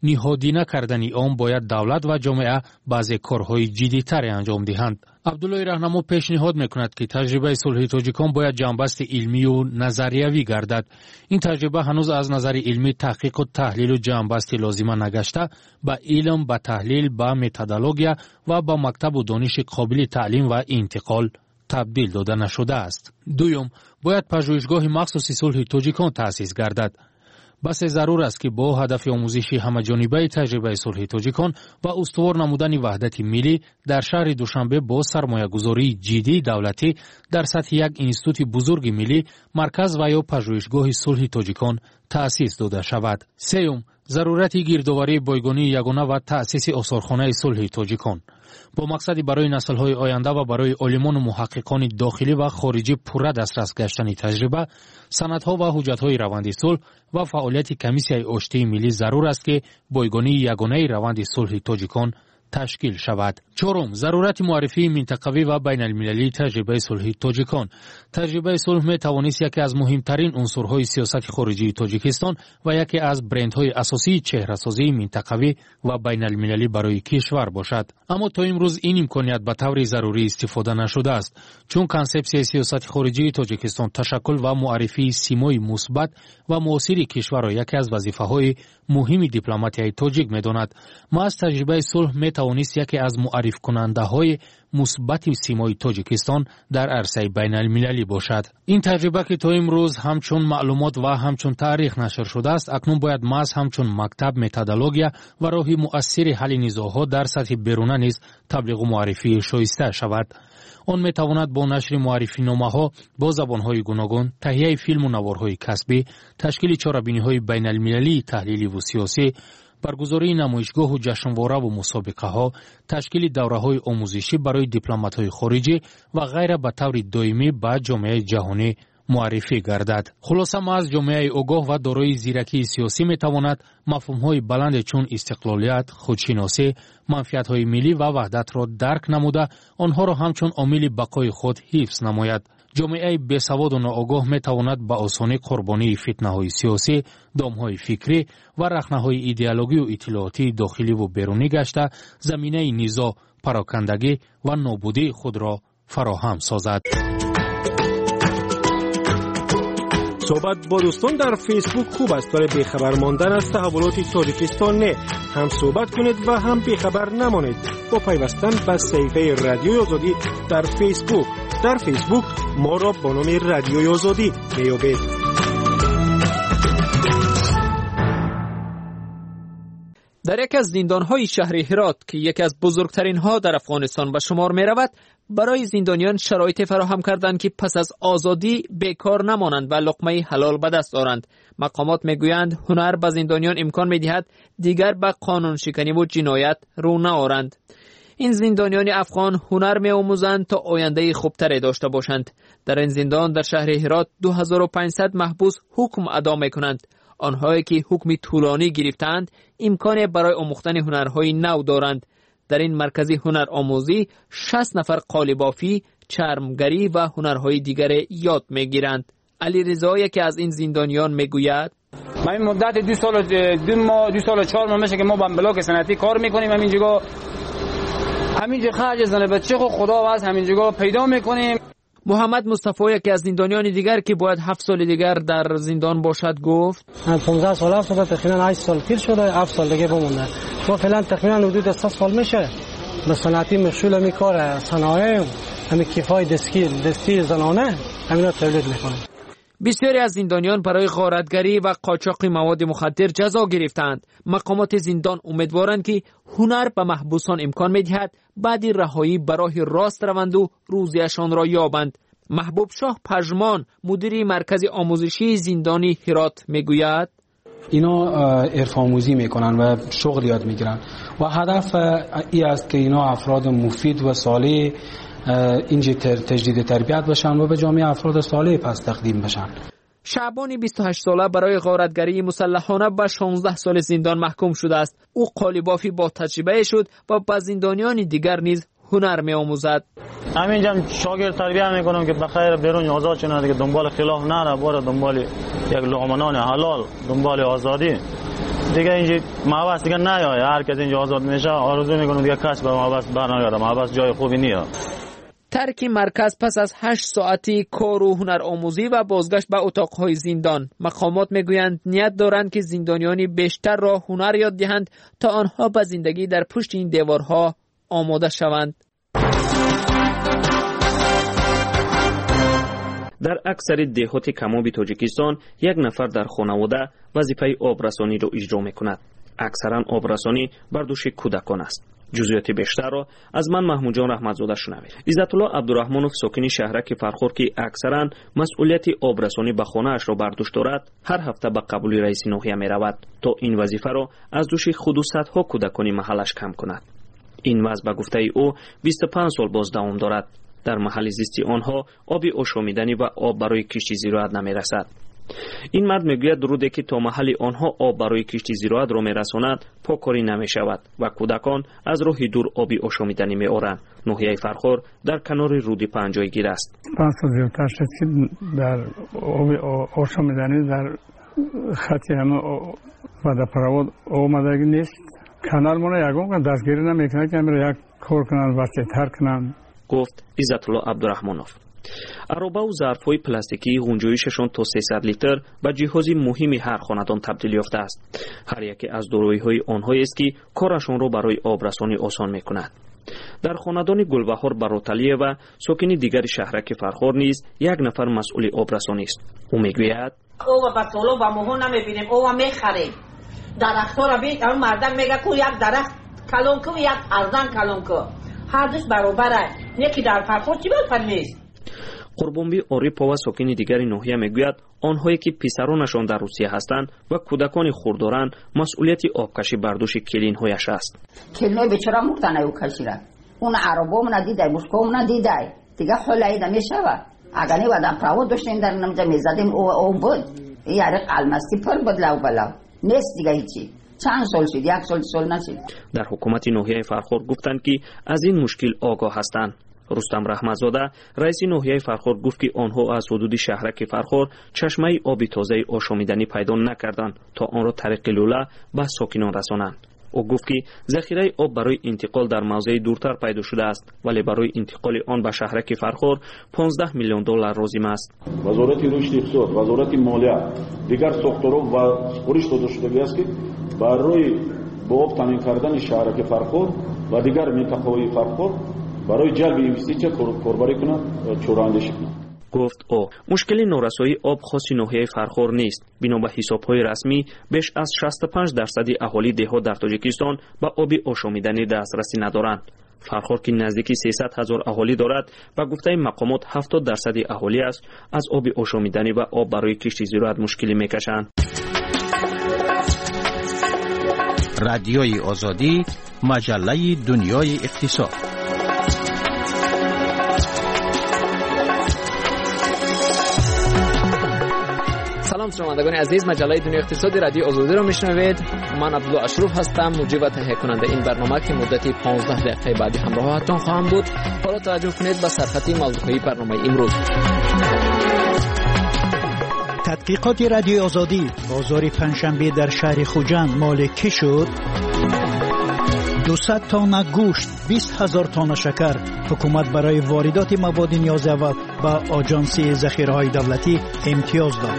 نهادینه کردن آن باید دولت و جامعه بعضی کارهای جدی‌تر انجام دهند. عبدالله راهنما پیشنهاد میکند که تجربه صلح تاجیکان باید جنبست علمی و نظریوی گردد. این تجربه هنوز از نظر علمی تحقیق و تحلیل و جنبست لازمه نگشته، به علم، به تحلیل، به متدولوژی و به مکتب و دانش قابل تعلیم و انتقال تبدیل داده نشده است. دوم، باید پژوهشگاه مخصوص صلح تاجیکان تأسیس گردد. بس ضرور است که با هدف آموزشی همه‌جانبه تجربه صلح تاجیکان و استوار نمودن وحدت ملی در شهر دوشنبه با سرمایه‌گذاری جدی دولتی در سطح یک اینستیتوت بزرگ ملی، مرکز و یا پژوهشگاه صلح تاجیکان تأسیس داده شود. سوم، ضرورت گردآوری بایگانی یگانه و تأسیس آثارخانه صلح تاجیکان با مقصدی برای نسل‌های آینده و برای عالمان و محققان داخلی و خارجی پوره دسترس گشتن تجربه، سندها و حجت‌های روند صلح و فعالیت کمیسیای آشتی ملی ضرور است که بایگانی یگانه روند صلح تاجیکان تشکیل شود. چهارم، ضرورت معرفی منطقوی و بین المللی تجربه صلح تاجیکان. تجربه صلح می توانست یکی از مهمترین عنصرهای سیاست خارجی تاجیکستان و یکی از برندهای اساسی چهره‌سازی منطقوی و بین المللی برای کشور باشد. اما تا امروز این امکانیت به طور ضروری استفاده نشده است، چون کانسپسیون سیاست خارجی تاجیکستان تشکل و معرفی سیمای مثبت و معاصر کشور را یکی از وظیفه‌های مهم دیپلماتیای تاجیک می‌داند. ما از تجربه صلح می توانست یکی از معرف کننده های مثبت سیمای تاجیکستان در عرصه بین المللی باشد. این تجربه که تا امروز همچون معلومات و همچون تاریخ نشر شده است، اکنون باید محض همچون مکتب متدولوژی و راهی مؤثر حل نزاع‌ها در سطح بیرونه نیز تبلیغ و معرفی شایسته شود. آن می تواند با نشر معرفی نامه‌ها با زبان‌های گوناگون، تهیه فیلم و نوارهای کسبی، تشکیل چهاربینی‌های بین المللی تحلیلی و سیاسی، برگزاری نمایشگاه و جشنواره و مسابقه ها، تشکیل دوره های آموزشی برای دیپلمات های خارجی و غیره به طور دائمی به جامعه جهانی معرفی گردد. خلاصه ما از جامعه آگاه و دارای زیرکی سیاسی می تواند مفهوم های بلند چون استقلالیت، خودشناسی، منفعت های ملی و وحدت را درک نموده آنها را همچون عامل بقای خود حفظ نماید. جامعه بی‌سواد و ناآگاه می تواند به آسانی قربانی فتنه های سیاسی، دام های فکری و رخنه های ایدئولوژی و اطلاعاتی داخلی و بیرونی گشته زمینه نزاع، پراکندگی و نابودی خود را فراهم سازد. صحبت با دوستان در فیسبوک خوب است، برای بیخبر ماندن از تحولات تاجیکستان نه. هم صحبت کنید و هم بیخبر نمانید با پیوستن به صفحه رادیوی آزادی در فیسبوک. در فیسبوک ما را با نام رادیوی آزادی میابید. در یک از زندان‌های شهر هرات که یکی از بزرگترین ها در افغانستان به شمار می رود، برای زندانیان شرایط فراهم کردند که پس از آزادی بیکار نمانند و لقمه حلال به دست آورند. مقامات میگویند هنر به زندانیان امکان میدهد دیگر به قانون شکنی و جنایت رو نآورند. این زندانیان افغان هنر می آموزند تا آینده خوبتری داشته باشند. در این زندان در شهر هرات دو هزار و پانصد محبوس حکم ادا می کنند. آنهایی که حکم طولانی گرفتند امکان برای آموختن هنرهای نو دارند. در این مرکز هنر آموزی شصت نفر قالبافی، چرمگری و هنرهای دیگر یاد میگیرند. علی رضا یکی از این زندانیان میگوید من این مدت دو سال دو ماه دو سال چهار ماه میشه که ما با بلاک صنعتی کار میکنیم. همینجا همینجا خرج زن بچه خود خدا واس همینجا پیدا میکنیم. محمد مصطفی یکی از زندانیان دیگر که باید هفت سال دیگر در زندان باشد گفت پانزده سال هفت سال تقریبا هشت سال پیر شده، هفت سال دیگه بمونده. ما فعلا تقریبا حدود سه سال میشه به صنعتی مشغول می کار صنایع همین کیفای دستی دستی زنانه همینا تولید میکنه. بسیاری از زندانیان برای غارتگری و قاچاق مواد مخدر جزا گرفتند. مقامات زندان امیدوارند که هنر به محبوسان امکان میدهد بعد رهایی به راه راست روند و روزیشان را یابند. محبوب شاه پژمان مدیر مرکز آموزشی زندانی هرات میگوید اینا عرف آموزی میکنن و شغل یاد میگیرن و هدف ای است که اینا افراد مفید و صالح اینجا تجدید تربیت بشن و به جامعه افراد صالح پس تقدیم بشن. شعبانی بیست و هشت ساله برای غارتگری مسلحانه به شانزده سال زندان محکوم شده است. او قالیبافی با تجربه شد و به زندانیان دیگر نیز هنر می آموزد. همینجا شاگرد تربیت میکنم که بخیر بیرون آزاد شدن، دیگه دنبال خلاف نره، بره دنبال یک لقمه نان حلال، دنبال آزادی. دیگه اینجا محبس دیگه نیای، هر کس اینجا آزاد میشه آرزو میکنه دیگه کس به محبس برنگرده. محبس جای خوبی نیست. ترک مرکز پس از هشت ساعتی کار و هنر آموزی و بازگشت به اتاقهای زندان، مقامات میگویند نیت دارند که زندانیانی بیشتر را هنر یاد دهند تا آنها به زندگی در پشت این دیوارها آماده شوند. در اکثر دهات کمابی تاجیکستان یک نفر در خانواده وظیفه آبرسانی را اجرا میکند. اکثرا آبرسانی بر دوش کودکان است. جزئیات بیشتر را از من محمود جان رحمتزاده شنوید. عزت الله عبدالرحمنوف ساکن شهرک فرخور که اکثرا مسئولیت آبرسانی به خانه اش را بر دوش دارد، هر هفته به قبول رئیس ناحیه می رود تا این وظیفه را از دوش خود و صدها کودکان محلش کم کند. این وضع به گفته او بیست و پنج سال باز دوام دارد. در محل زیستی آنها آبی آشامیدنی و آب برای کشت زراعت نمی رسد. این مرد میگوید روده که تا محل آنها آب برای کشت زراعت را میرساند پاککاری نمی شود و کودکان از راه دور آبی آشامیدنی می آورند. ناحیه فرخور در کنار رود پنجایگیر است. پنج سال زیادتر شد که در آب آشامیدنی در خطی همه ودپرواد آمدگی نیست. کانال مونه یکم که دستگیری نمیکنه که همه یک کار کنند وسیع تر کنند. گفت عزت الله عبدالرحمنوف. عرابه و ظرف‌های پلاستیکی غنجایششان تا سیصد لیتر به جهازی مهمی هر خاندان تبدیل یافته است. هر یکی از دارایی‌های آنهایی است که کارشان را برای آبرسانی آسان می‌کند. در خاندان گلبهار براتلیه و ساکن دیگر شهرک فرخور نیز یک نفر مسئول آبرسانی است. او میگوید او با طلو و مهون نمی‌بینیم، او می‌خریم. درخت‌ها را ببین، اون مردم میگه کو یک درخت کلون کو یک ارزان کلون کو. هر دوش برابره. یکی در فرخور چی بفهم نیست. قربانبی آریپا و ساکن دیگر ناحیه میگوید آنهایی که پسرانشان در روسیه هستند و کودکان خرد دارند مسئولیت آبکشی بر دوش کلین‌هایش است. کلین‌های بیچاره مردن او کشیره. اون عربام ندیده، بوشکام ندیده. دیگه حالی نمیشوه. اگر نه ودم پرواز داشتیم در نمجه میزدیم او او بود. یاری قلمستی پر بود لو بلو. نیست دیگه هیچی. چند سال شد، یک سال سال نشد. در حکومت ناحیه فرخور گفتند که از این مشکل آگاه هستند. رستم رحمتزاده رئیس ناحیه فرخور گفت که آنها از حدود شهرک فرخور چشمه آب تازه آشامیدنی پیدا نکردند تا آن را طریق لوله به ساکنان رسانند. او گفت که ذخیره آب برای انتقال در موضع دورتر پیدا شده است ولی برای انتقال آن به شهرک فرخور پانزده میلیون دلار لازم است. وزارت رشد اقتصاد، وزارت مالیه، دیگر ساختارها و سپارش داده شده است که برای با آب تامین کردن شهرک فرخور و دیگر منطقه‌های فرخور برای جلب اینوستیچه کاربری کنند، چوراندیشی کنند. گفت او مشکل نارسایی آب خاصی ناحیه فرخور نیست. بنا به حساب‌های رسمی بیش از شصت و پنج درصد اهالی دهات در تاجیکستان به آب آشامیدنی دسترسی ندارند. فرخور که نزدیکی سیصد هزار اهالی دارد و گفته مقامات هفتاد درصد اهالی است از آب آشامیدنی و آب برای کشت زراعت مشکلی میکشند. رادیوی آزادی، مجله دنیای اقتصاد. سلام شنوندگان عزیز، مجله دنیای اقتصادی رادیو آزادی را میشنوید. من عبدالله اشرف هستم، مجری و تهیه کننده این برنامه که مدتی پانزده دقیقه بعدی همراهتان خواهم بود. حالا توجه کنید به سرخطی موضوعی برنامه امروز. تحقیقات رادیو آزادی، بازار پنجشنبه در شهر خوجند مال کی شد؟ دویست تن گوشت، بیست هزار تن شکر. حکومت برای واردات مواد نیاز اول به آژانس ذخیره‌های دولتی امتیاز داد.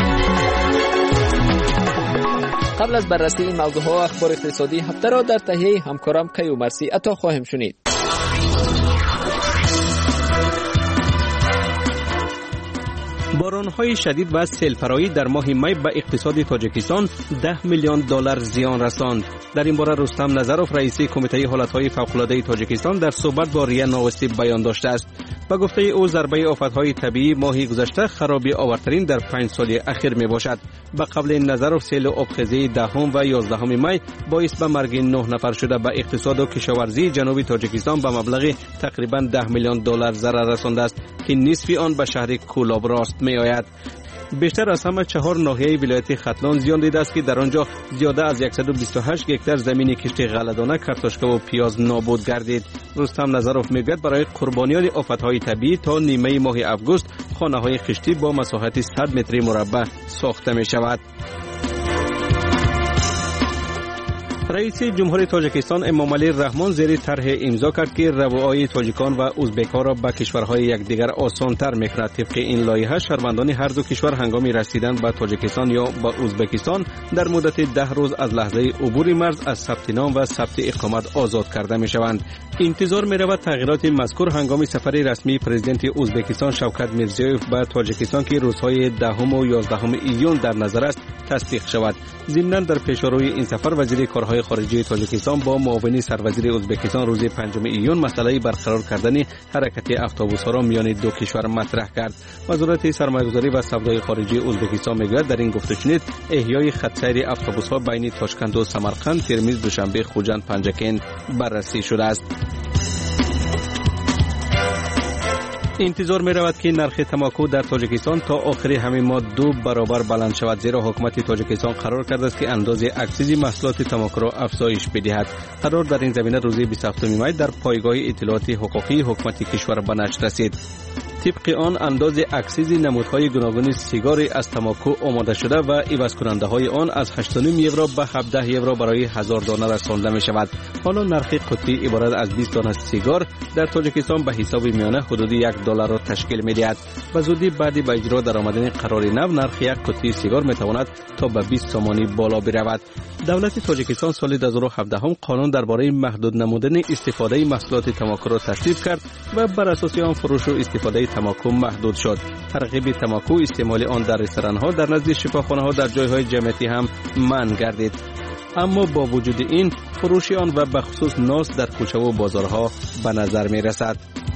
قبل از بررسی این موضوعات و اخبار اقتصادی هفته را در تهیه همکارم کیومرثی عطا خواهیم شنید. باران‌های شدید و سیل‌فرایی در ماه می به اقتصاد تاجیکستان ده میلیون دلار زیان رساند. در این باره رستم نظروف رئیس کمیته حالت‌های فوق‌العاده تاجیکستان در صحبت با ریا ناوستی بیان داشته است. به گفته او ضربه آفت‌های طبیعی ماه گذشته خرابی آورترین در پنج سال اخیر میباشد. به قبل نظروف سیل آبخیزی دهم و یازدهم می باعث به مرگ نه نفر شده به اقتصاد و کشاورزی جنوبی تاجیکستان به مبلغ تقریبا ده میلیون دلار ضرر رسانده است که نصف آن به شهر کولاب راست می آید. بیشتر از همه چهار ناحیه ولایت ختلان زیان دیده است که در آنجا زیاده از صد و بیست و هشت هکتار زمین کشت غله‌دانه، کارتشکا و پیاز نابود گردید. رستم نظروف میگوید برای قربانیان آفت‌های طبیعی تا نیمه ماه آگوست خانه‌های خشتی با مساحت صد متر مربع ساخته می شود. رئیس جمهوری تاجیکستان امامعلی رحمان زیر طرح امضا کرد که روابط تاجیکان و ازبک‌ها را به کشورهای یکدیگر آسان‌تر می‌کند. طبق این لایحه شهروندان هر دو کشور هنگام رسیدن به تاجیکستان یا به ازبکستان در مدت ده روز از لحظه عبور مرز از ثبت نام و ثبت اقامت آزاد کرده می‌شوند. انتظار می‌رود تغییرات مذکور هنگام سفر رسمی پرزیدنت ازبکستان شوکت میرزیوف به تاجیکستان که روزهای دهم و یازدهم ایون در نظر است تصدیق شود. ضمناً در پیشروی این سفر وزیر کارهای خارجه تاجیکستان با معاون سروزیر ازبکستان روز پنجم ایون مسئله برقرار کردن حرکت اتوبوس‌ها را میان دو کشور مطرح کرد. وزارت سرمایه‌گذاری و سودای خارجه ازبکستان میگوید در این گفتگو احیای خط سیر اتوبوس‌ها بین تاشکند و سمرقند، ترمیز، دوشنبه، خوجند، پنجکین بررسی شده است. انتظار می رود که نرخ تماکو در تاجیکستان تا آخر همین ماه دو برابر بلند شود، زیرا حکومت تاجیکستان قرار کرده است که اندازه اکسیزی محصولات تماکو را افزایش بدهد. قرار در این زمینه روز بیست و هفتم می در پایگاه اطلاعات حقوقی حکومت کشور به نشر رسید. طبق آن اندازه اکسیز نمودهای گوناگون سیگار از تماکو آماده شده و عوض کننده های آن از هشت و نیم یورو به هفده یورو برای هزار دانه رسانده می شود. حالا نرخ قطعی عبارت از بیست دانه سیگار در تاجیکستان به حساب میانه حدود یک دلار را تشکیل می دهد. به زودی بعد به اجرا در آمدن قرار نو نرخ یک قطعی سیگار می تواند تا به بیست سومانی بالا برود. دولت تاجیکستان سال دو هزار و هفده هم قانون درباره محدود نمودن استفاده محصولات تماکو را تصویب کرد و بر اساس آن فروش و استفاده تماکو محدود شد. ترغیب تماکو، استعمال آن در رستوران‌ها، در نزد شفاخانه‌ها، در جای‌های جمعیتی هم منع گردید. اما با وجود این فروش آن و به خصوص ناس در کوچه و بازارها به نظر می‌رسد.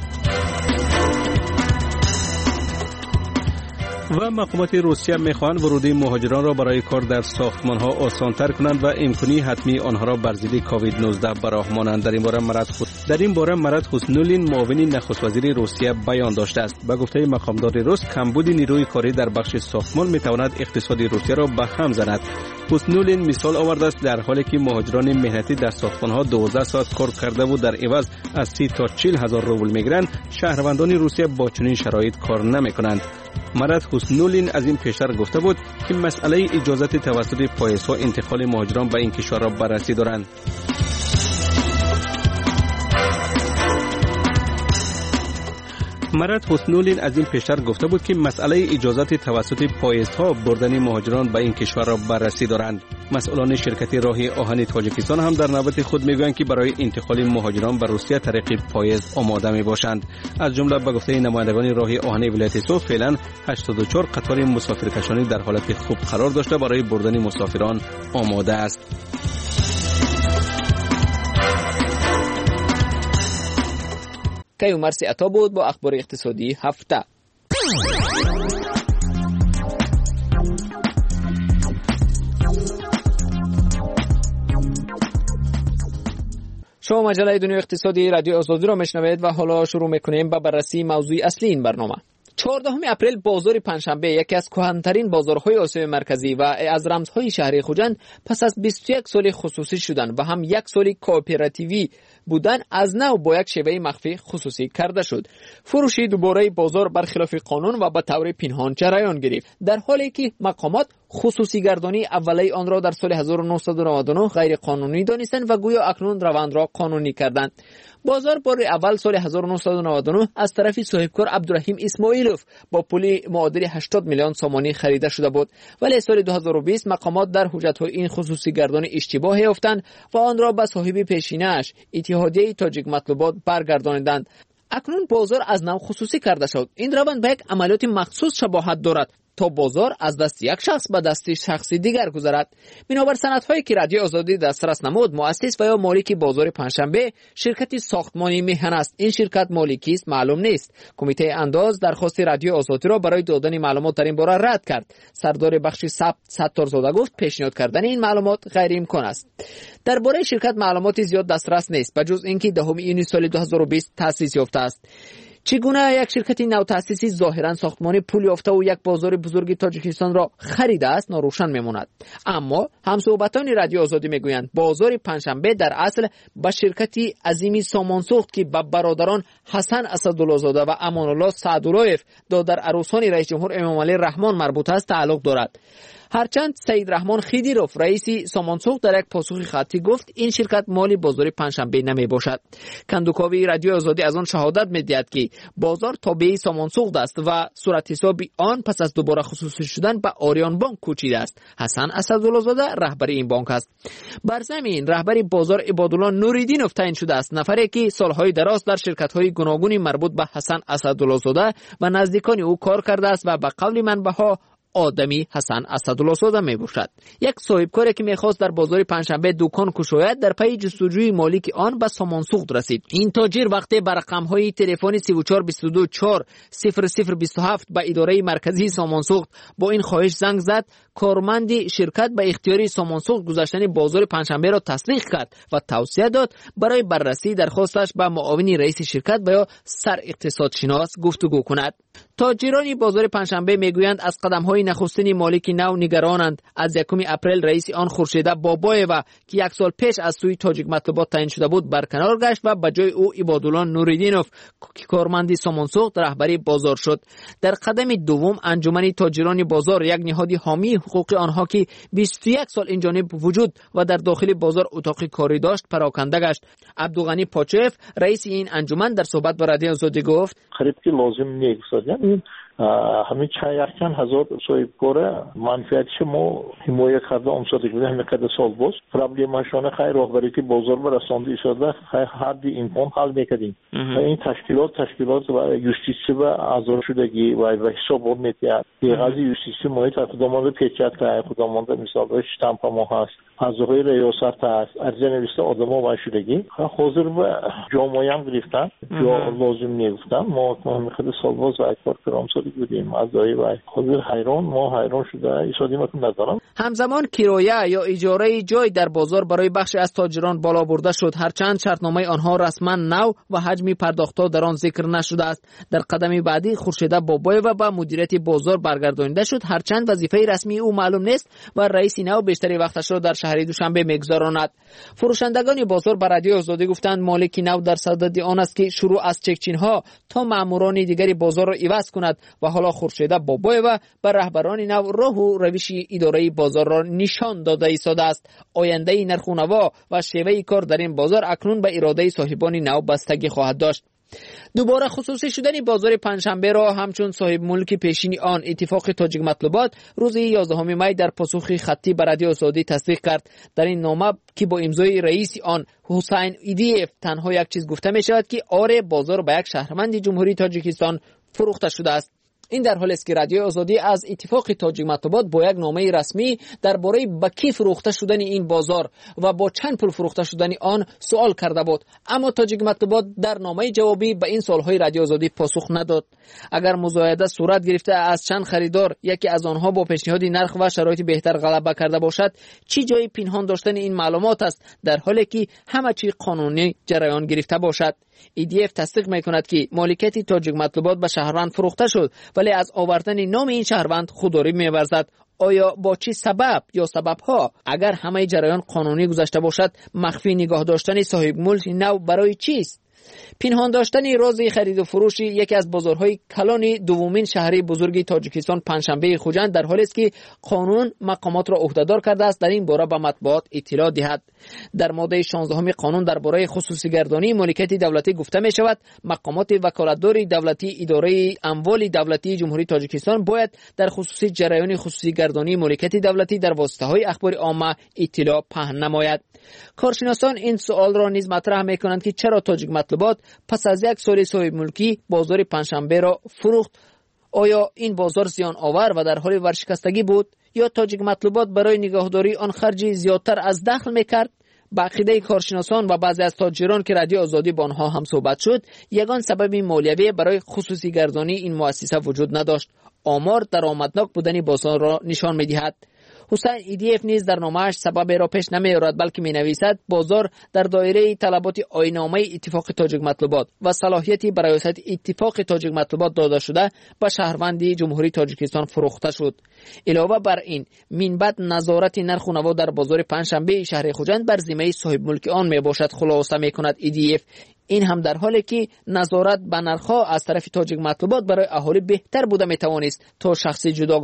و مقامات روسیه می‌خواهند ورود مهاجران را برای کار در ساختمان‌ها آسان‌تر کنند و امکانی حتمی آنها را بر ضد کووید نوزده براهمانند. در این باره مراد خود در این باره مراد حسنولین معاون نخست وزیر روسیه بیان داشته است. به گفته مقامدار روس کمبود نیروی کاری در بخش ساختمان می‌تواند اقتصاد روسیه را به هم زند. حسنولین مثال آورده است در حالی که مهاجران مهنتی در ساختمان‌ها دوازده ساعت کار کرده و در عوض از سی تا چهل هزار روبل می‌گیرند، شهروندان روسیه با چنین شرایط کار نمی‌کنند. مراد حسنولین از این پیشتر گفته بود که مسئله اجازت توسط پایس‌ها انتقال مهاجران به این کشور را بررسی دارند. مراد حسنولین از این پیشتر گفته بود که مسئله اجازت توسط پایزها بردن مهاجران به این کشور را بررسی دارند. مسئولان شرکت راه آهن تاجیکستان هم در نوبت خود میگویند که برای انتقال مهاجران به روسیه طریق پایز آماده می باشند. از جمله به گفته نمایندگان راه آهن ولایت سو فعلا هشتاد و چهار قطار مسافرکشانی در حالت خوب قرار داشته برای بردن مسافران آماده است. که مرسی عطا بود با اخبار اقتصادی هفته. شما مجله دنیا اقتصادی رادیو آزادی را میشنوید و حالا شروع میکنیم با بررسی موضوع اصلی این برنامه. چهاردهم اپریل بازار پنجشنبه یکی از کهن‌ترین بازارهای آسیای مرکزی و از رمزهای شهری خوجند پس از بیست و یک سال خصوصی شدن و هم یک سال کوآپراتیوی بودن از نو با یک شیوه مخفی خصوصی کرده شد. فروشی دوباره بازار برخلاف قانون و به طور پنهان جریان گرفت، در حالی که مقامات خصوصی گردانی اولی آن را در سال هزار و نهصد و نود و نه غیر قانونی دانستند و گویا اکنون روند را قانونی کردند. بازار بار اول سال هزار و نهصد و نود و نه از طرف صاحبکار عبدالرحیم اسماعیلوف با پول معادل هشتاد میلیون سومانی خریده شده بود، ولی سال دو هزار و بیست مقامات در حجت‌های این خصوصی گردانی اشتباه یافتند و آن را به صاحب پیشینه‌اش اتحادیه تاجیک مطلوبات برگردانیدند. اکنون بازار از نو خصوصی کرده شد. این روند به یک عملیات مخصوص شباهت دارد تا بازار از دست یک شخص به دست شخصی دیگر گذرد. بنابر سندهایی که رادیو آزادی دسترس نمود، مؤسس و یا مالک بازار پنجشنبه شرکت ساختمانی میهن است. این شرکت مالکی است معلوم نیست. کمیته انداز درخواست رادیو آزادی را برای دادن معلومات در این باره رد کرد. سردار بخش ثبت ستارزاده گفت پیشنهاد کردن این معلومات غیر امکان است. درباره شرکت معلومات زیاد دسترس نیست بجز اینکه دهم ایونی سال دو هزار و بیست تأسیس یافته است. چگونه یک شرکت نوتأسیسی ظاهرا ساختمان پول یافته و یک بازار بزرگ تاجیکستان را خریده است ناروشن میماند. اما همصحبتان رادیو آزادی میگویند بازار پنجشنبه در اصل به شرکتی عظیمی سامانساخت که به برادران حسن اسدالله زاده و امان الله سعداللهیف دادر عروسان رئیس جمهور امامعلی رحمان مربوط است تعلق دارد. هرچند سید رحمان خیدیروف رئیس سامانسوخت در یک پاسخ خطی گفت این شرکت مال بازار پنجشنبه نمی باشد. کندوکاوی رادیو آزادی از آن شهادت می‌دهد که بازار تابع سامانسوخت است و صورت حساب آن پس از دوباره خصوصی شدن به آریان بانک کوچیده است. حسن اسدالله زاده رهبر این بانک است. بر زمین رهبر بازار عبادالله نوریدینوف تعیین شده است، نفری که سالهای دراز در شرکت‌های گوناگون مربوط به حسن اسدالله زاده و نزدیکان او کار کرده است و به قول منبع‌ها آدمی حسن اسدالله زاده می باشد. یک صاحبکاری که میخواست در بازار پنجشنبه دکان گشاید در پی جستجوی مالک آن به سامانسوخت رسید. این تاجر وقتی بر رقم‌های تلفن سی و چهار بیست و دو چهار صفر صفر بیست و هفت به اداره مرکزی سامانسوخت با این خواهش زنگ زد، کارمند شرکت به اختیاری سامانسوخت گذاشتن بازار پنجشنبه را تصدیق کرد و توصیه داد برای بررسی درخواستش به معاون رئیس شرکت و یا سر اقتصادشناس گفتگو کند. تاجران بازار پنجشنبه میگویند از قدم‌های نخستین مالک نو نگرانند. از یکم اپریل رئیس آن خورشیده بابایو که یک سال پیش از سوی تاجیک مطلوبات تعیین شده بود برکنار گشت و به جای او عبادالله نوریدینوف که کارمند سامانسوخت رهبری بازار شد. در قدم دوم انجمن تاجران بازار، یک نهاد حامی حقوق آنها که بیست و یک سال این جانب وجود و در داخل بازار اتاق کاری داشت، پراکنده گشت. عبدالغنی پاچف رئیس این انجمن در صحبت با رادیو آزادی گفت: خرید که لازم نیست. یعنی همین چند یکچند هزار صاحبکار منفعتش ما حمایت کرده امساتی بوده همین قدر سال باز پرابلمشان خیلی راهبری که بازار برسانده شده خیلی حدی امکان حل میکردیم و این تشکیلات تشکیلات و یوستیسی و آزار شدگی و حساب بود میتید دیگه یوستیسی ما تا خودمان پیچت که خودمان مثال شتامپ ما هست از روی ریاست هست ارزه نوشته آدم ها و شدگی حاضر به جامعه هم گرفتن جا لازم نیفتن ما همین خیلی سال باز و اکبر کرام بودیم از دایی و خود حیران ما حیران شده ایشادی مکن ندارم. همزمان کرایه یا اجاره جای در بازار برای بخشی از تاجران بالا برده شد، هرچند شرطنامه آنها رسما نو و حجم پرداختها در آن ذکر نشده است. در قدم بعدی خورشیده بابایو و به مدیریت بازار برگردانیده شد، هرچند وظیفه رسمی او معلوم نیست و رئیس نو بیشتری وقتش را در شهر دوشنبه میگذراند. فروشندگان بازار به رادیو آزادی گفتند مالک نو در صدد آن است که شروع از چکچین‌ها تا ماموران دیگری بازار را عوض کند و حالا خورشیده بابایو به رهبران نو راه و روش اداره بازار را نشان داده ایستاده است. آینده نرخ‌ونما و شیوه کار در این بازار اکنون به اراده صاحبان نو بستگی خواهد داشت. دوباره خصوصی شدن بازار پنجشنبه را همچون صاحب ملک پیشین آن اتفاق تاجیک مطلوبات روز یازدهم می در پاسخ خطی به رادیو آزادی تصدیق کرد. در این نامه که با امضای رئیس آن حسین ایدیف تنها یک چیز گفته می شود که آره بازار به یک شهروند جمهوری تاجیکستان فروخته شده است. این در حالی است که رادیو آزادی از اتفاق تاجیک مطلوبات با یک نامه رسمی درباره به کی فروخته شدن این بازار و با چند پول فروخته شدن آن سوال کرده بود، اما تاجیک مطلوبات در نامه جوابی به این سوالهای رادیو آزادی پاسخ نداد. اگر مزایده صورت گرفته از چند خریدار یکی از آنها با پیشنهاد نرخ و شرایط بهتر غلبه کرده باشد، چی جای پنهان داشتن این معلومات است در حالی که همه چی قانونی جریان گرفته باشد؟ ایدیف تصدیق میکند که مالکیت تاجیک مطلوبات به شهروند فروخته شد، ولی از آوردن نام این شهروند خودداری می‌ورزد. آیا با چه سبب یا سبب‌ها؟ اگر همه جریان قانونی گذشته باشد، مخفی نگاه داشتن صاحب ملک نو برای چیست؟ پنهان داشتن راز خرید و فروش یکی از بازارهای کلان دومین شهری بزرگ تاجیکستان پنجشنبه خوجند در حالی است که قانون مقامات را عهدهدار کرده است در این باره به مطبوعات اطلاع دهد. در ماده شانزده قانون درباره خصوصی گردانی ملکیت دولتی گفته می شود مقامات وکالتدار دولتی اداره اموال دولتی جمهوری تاجیکستان باید در خصوصی جریان خصوصی گردانی ملکیت دولتی در واسطه‌های اخبار عامه اطلاع پهن نماید. کارشناسان این سوال را نیز مطرح می کنند که چرا تاجیک مطلوبات پس از یک سال صاحب ملکی بازار پنجشنبه را فروخت؟ آیا این بازار زیان آور و در حال ورشکستگی بود یا تاجیک مطلوبات برای نگهداری آن خرج زیادتر از دخل میکرد؟ با عقیده کارشناسان و بعضی از تاجران که رادیو آزادی با آنها هم صحبت شد، یگان سبب مالیوی برای خصوصی گردانی این مؤسسه وجود نداشت. آمار درآمدناک بودن بازار را نشان می‌دهد. حسین ایدیف نیز در نامه‌اش سبب را پیش نمی‌آورد، بلکه می‌نویسد بازار در دایره طلبات آیین‌نامه اتفاق تاجیک مطلوبات و صلاحیتی برای ریاست اتفاق تاجیک مطلوبات داده شده به شهروندی جمهوری تاجیکستان فروخته شد. علاوه بر این، منبت نظارت نرخ و نما در بازار پنجشنبه شهر خوجند بر ذمه صاحب ملک آن میباشد. خلاصه می‌کند ایدیف این هم در حالی که نظارت به نرخ‌ها از طرف تاجیک مطلوبات برای اهالی بهتر بوده میتوانست تا شخصی جداگانه.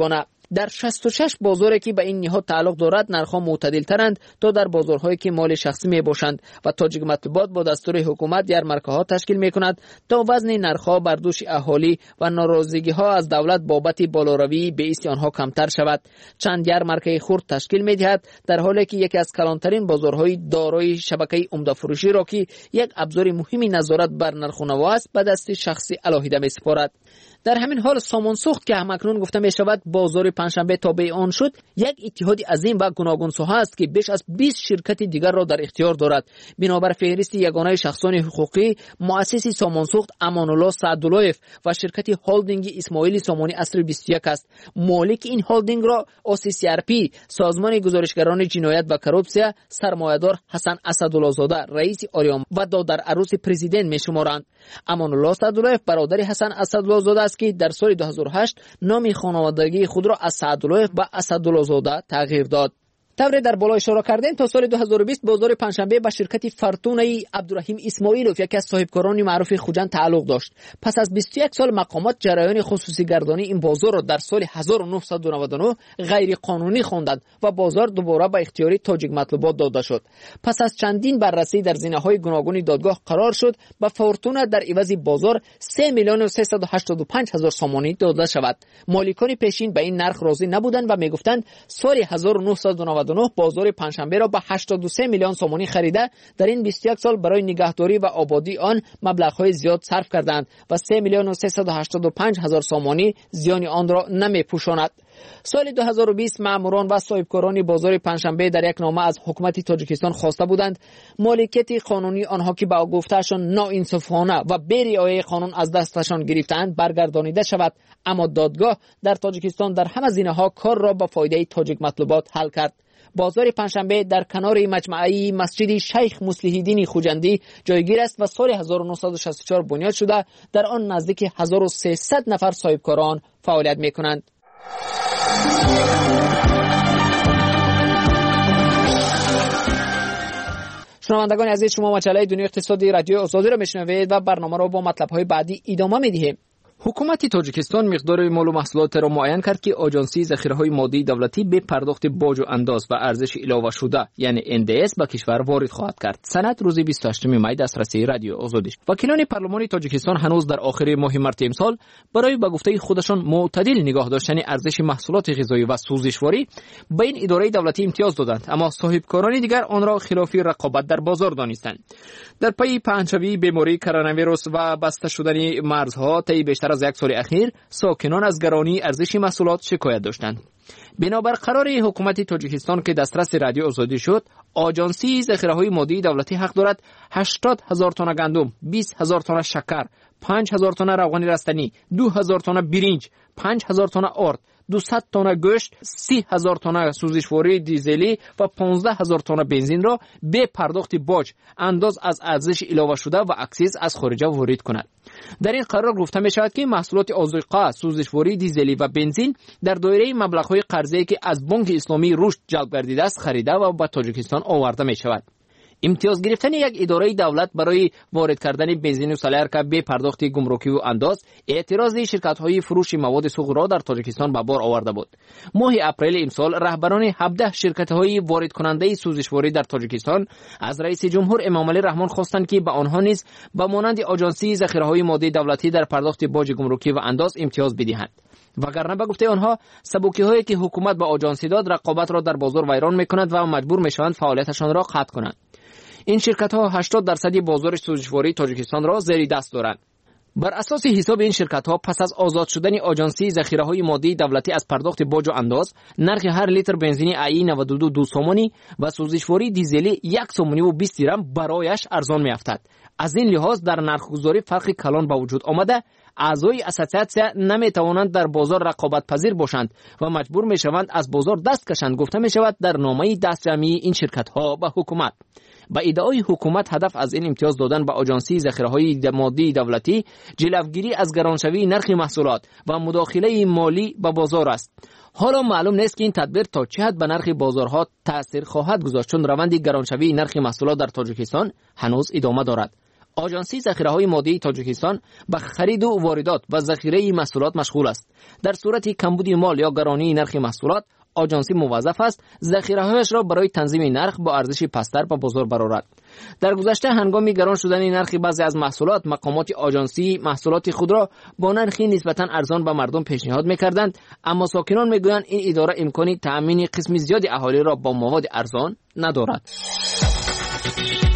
در شصت و شش بازاری که به این نهاد تعلق دارد نرخ‌ها معتدل ترند تا در بازارهایی که مال شخصی می باشند و تاجیک مطلوبات با دستور حکومت یارمارکه‌ها تشکیل می کند تا وزن نرخ‌ها بر دوش اهالی و ناراضگی‌ها از دولت بابت بالاروی به ایست آنها کمتر شود. چند یارمارکه خرد تشکیل می دهد در حالی که یکی از کلانترین بازارهای دارای شبکه عمده فروشی را که یک ابزار مهمی نظارت بر نرخ و نوا است به دست شخصی علاهیده می سپارد. در همین حال سامان سوخت که همکنون گفته می شود بازار پنجشنبه تابع آن شد، یک اتحاد عظیم و گوناگون ساحه است که بیش از بیست شرکت دیگر را در اختیار دارد. بنابر فهرست یگانه شخصان حقوقی، مؤسس سامان سوخت امان الله سعداللهیف و شرکت هولدینگ اسماعیل سامانی عصر بیست و یک است. مالک این هولدینگ را او سی سی آر پی، سازمان گزارشگران جنایت و کروپسیا، سرمایه‌دار حسن اسدالله زاده رئیس آریام و دادر عروس پرزیدنت می شمارند. امان الله سعداللهیف برادر حسن اسدالله زاده است که در سال دو هزار و هشت نام خانوادگی خود را از سعداللهیف به اسدالله زاده تغییر داد. طور در بالا اشاره کردیم تا سال دو هزار و بیست بازار پنجشنبه به شرکت فرتونه عبدالرحیم اسماعیلوف یکی از صاحبکاران معروف خوجند تعلق داشت. پس از بیست و یک سال مقامات جریان خصوصی گردانی این بازار را در سال هزار و نهصد و نود و نه غیر قانونی خواندند و بازار دوباره به اختیار تاجیک مطلوبات داده شد. پس از چندین بررسی در زینه‌های گوناگون دادگاه قرار شد به فرتونه در عوض بازار سه میلیون و سیصد و هشتاد و پنج هزار سامانی داده شود. مالکان پیشین به این نرخ راضی نبودند و میگفتند سال هزار و نهصد و نود و نه بازار پنجشنبه را به هشتاد و سه میلیون سامانی خریده در این بیست و یک سال برای نگهداری و آبادی آن مبلغ‌های زیاد صرف کردند و سه میلیون و سیصد و هشتاد و پنج هزار سامانی زیان آن را نمی‌پوشاند. سال دو هزار و بیست ماموران و صاحبکاران بازار پنجشنبه در یک نامه از حکومت تاجیکستان خواسته بودند مالکیت قانونی آنها که با گفتهشان ناانصافانه و بی‌رعایت قانون از دستشان گرفتند برگردانیده شود. اما دادگاه در تاجیکستان در همه زینه‌ها کار را با فایده تاجیک مطلوبات حل کرد. بازار پنجشنبه در کنار مجمعی مسجد شیخ مصلح‌الدین خوجندی جایگیر است و سال هزار و نهصد و شصت و چهار بنیاد شده. در آن نزدیک هزار و سیصد نفر صاحبکاران فعالیت می‌کنند. شنوندگان عزیز، شما مجله دنیای اقتصادی رادیو آزادی را میشنوید و برنامه را با مطلب‌های بعدی ادامه می‌دهیم. حکومت تاجیکستان مقدار مال و محصولات را معین کرد که آژانسی ذخیره‌های مادی دولتی به پرداخت باج و انداز و ارزش علاوه شده یعنی ان دی اس به کشور وارد خواهد کرد. سند روز بیست و هشتم می دسترسی رادیو آزادی. وکیلان پارلمان تاجیکستان هنوز در آخر ماه مارس امسال برای به گفته خودشان معتدل نگاه داشتن ارزش محصولات غذایی و سوزشواری به این اداره دولتی امتیاز دادند، اما صاحبکاران دیگر آن را خلاف رقابت در بازار دانستند. در پی پنجشنبه بیماری کرونا ویروس و بسته شدن مرزها طی بیشتر از یک سال اخیر ساکنان از گرانی ارزش محصولات شکایت داشتند. بنابر قرار حکومت تاجیکستان که دسترس رادیو آزادی شد، آژانسی ذخیره‌های مادی دولتی حق دارد هشتاد هزار تن گندم، بیست هزار تن شکر، پنج هزار تن روغن رستنی، دو هزار تن برنج، پنج هزار تن آرد، دویست تن گوشت، سی هزار تن سوزشواری دیزلی و پانزده هزار تن بنزین را به پرداخت باج انداز از ارزش علاوه شده و اکسیز از خارج وارد کند. در این قرار گفته می شود که محصولات آذوقه، سوزشواری دیزلی و بنزین در دایره مبلغ‌های قرضه‌ای که از بانک اسلامی رشد جلب گردیده است خریده و به تاجیکستان آورده می شود. امتیاز گرفتن یک اداره دولت برای وارد کردن بنزین و سالر به پرداخت گمرکی و انداز اعتراض شرکت‌های فروش مواد سوخت را در تاجیکستان به بار آورده بود. ماه اپریل امسال رهبران هفده شرکت‌های وارد کننده سوزشواری در تاجیکستان از رئیس جمهور امامعلی رحمان خواستند که به آنها نیز به مانند آژانسی ذخیره‌های مادی دولتی در پرداخت باج گمرکی و انداز امتیاز بدهند. وگرنه به گفته آنها سبوکی هایی که حکومت به آژانسی داد رقابت را در بازار ویران می‌کند و مجبور می‌شوند فعالیتشان را قطع کنند. این شرکت ها هشتاد درصد بازار سوزشواری تاجیکستان را زیر دست دارند. بر اساس حساب این شرکت ها پس از آزاد شدن آژانسی ذخیره های مادی دولتی از پرداخت باج و انداز، نرخ هر لیتر بنزین ای نود و دو دو سومانی و سوزشواری دیزلی یک سومانی و بیست درم برایش ارزان می افتد. از این لحاظ در نرخگذاری فرق کلان به وجود آمده، اعضای اسوسیاسیون نمی توانند در بازار رقابت پذیر باشند و مجبور می شوند از بازار دست کشند، گفته می شود در نامه دست جمعی این شرکت ها به حکومت. با ادعای حکومت هدف از این امتیاز دادن به آژانسی ذخیره‌های مادی دولتی جلوگیری از گرانشوی نرخ محصولات و مداخله مالی به بازار است. حالا معلوم نیست که این تدبیر تا چه حد به نرخ بازارها تأثیر خواهد گذاشت، چون روند گرانشوی نرخ محصولات در تاجیکستان هنوز ادامه دارد. آژانسی ذخیره‌های مادی تاجیکستان به خرید و واردات و ذخیره محصولات مشغول است. در صورت کمبود مال یا گرانی نرخ محصولات، آژانسی موظف است ذخیره‌هایش را برای تنظیم نرخ با ارزش پستر به بازار برآورد. در گذشته هنگام گران شدن نرخ بعضی از محصولات، مقامات آژانسی محصولات خود را با نرخی نسبتاً ارزان به مردم پیشنهاد می‌کردند، اما ساکنان می‌گویند این اداره امکانی تأمین قسم زیادی اهالی را با مواد ارزان ندارد.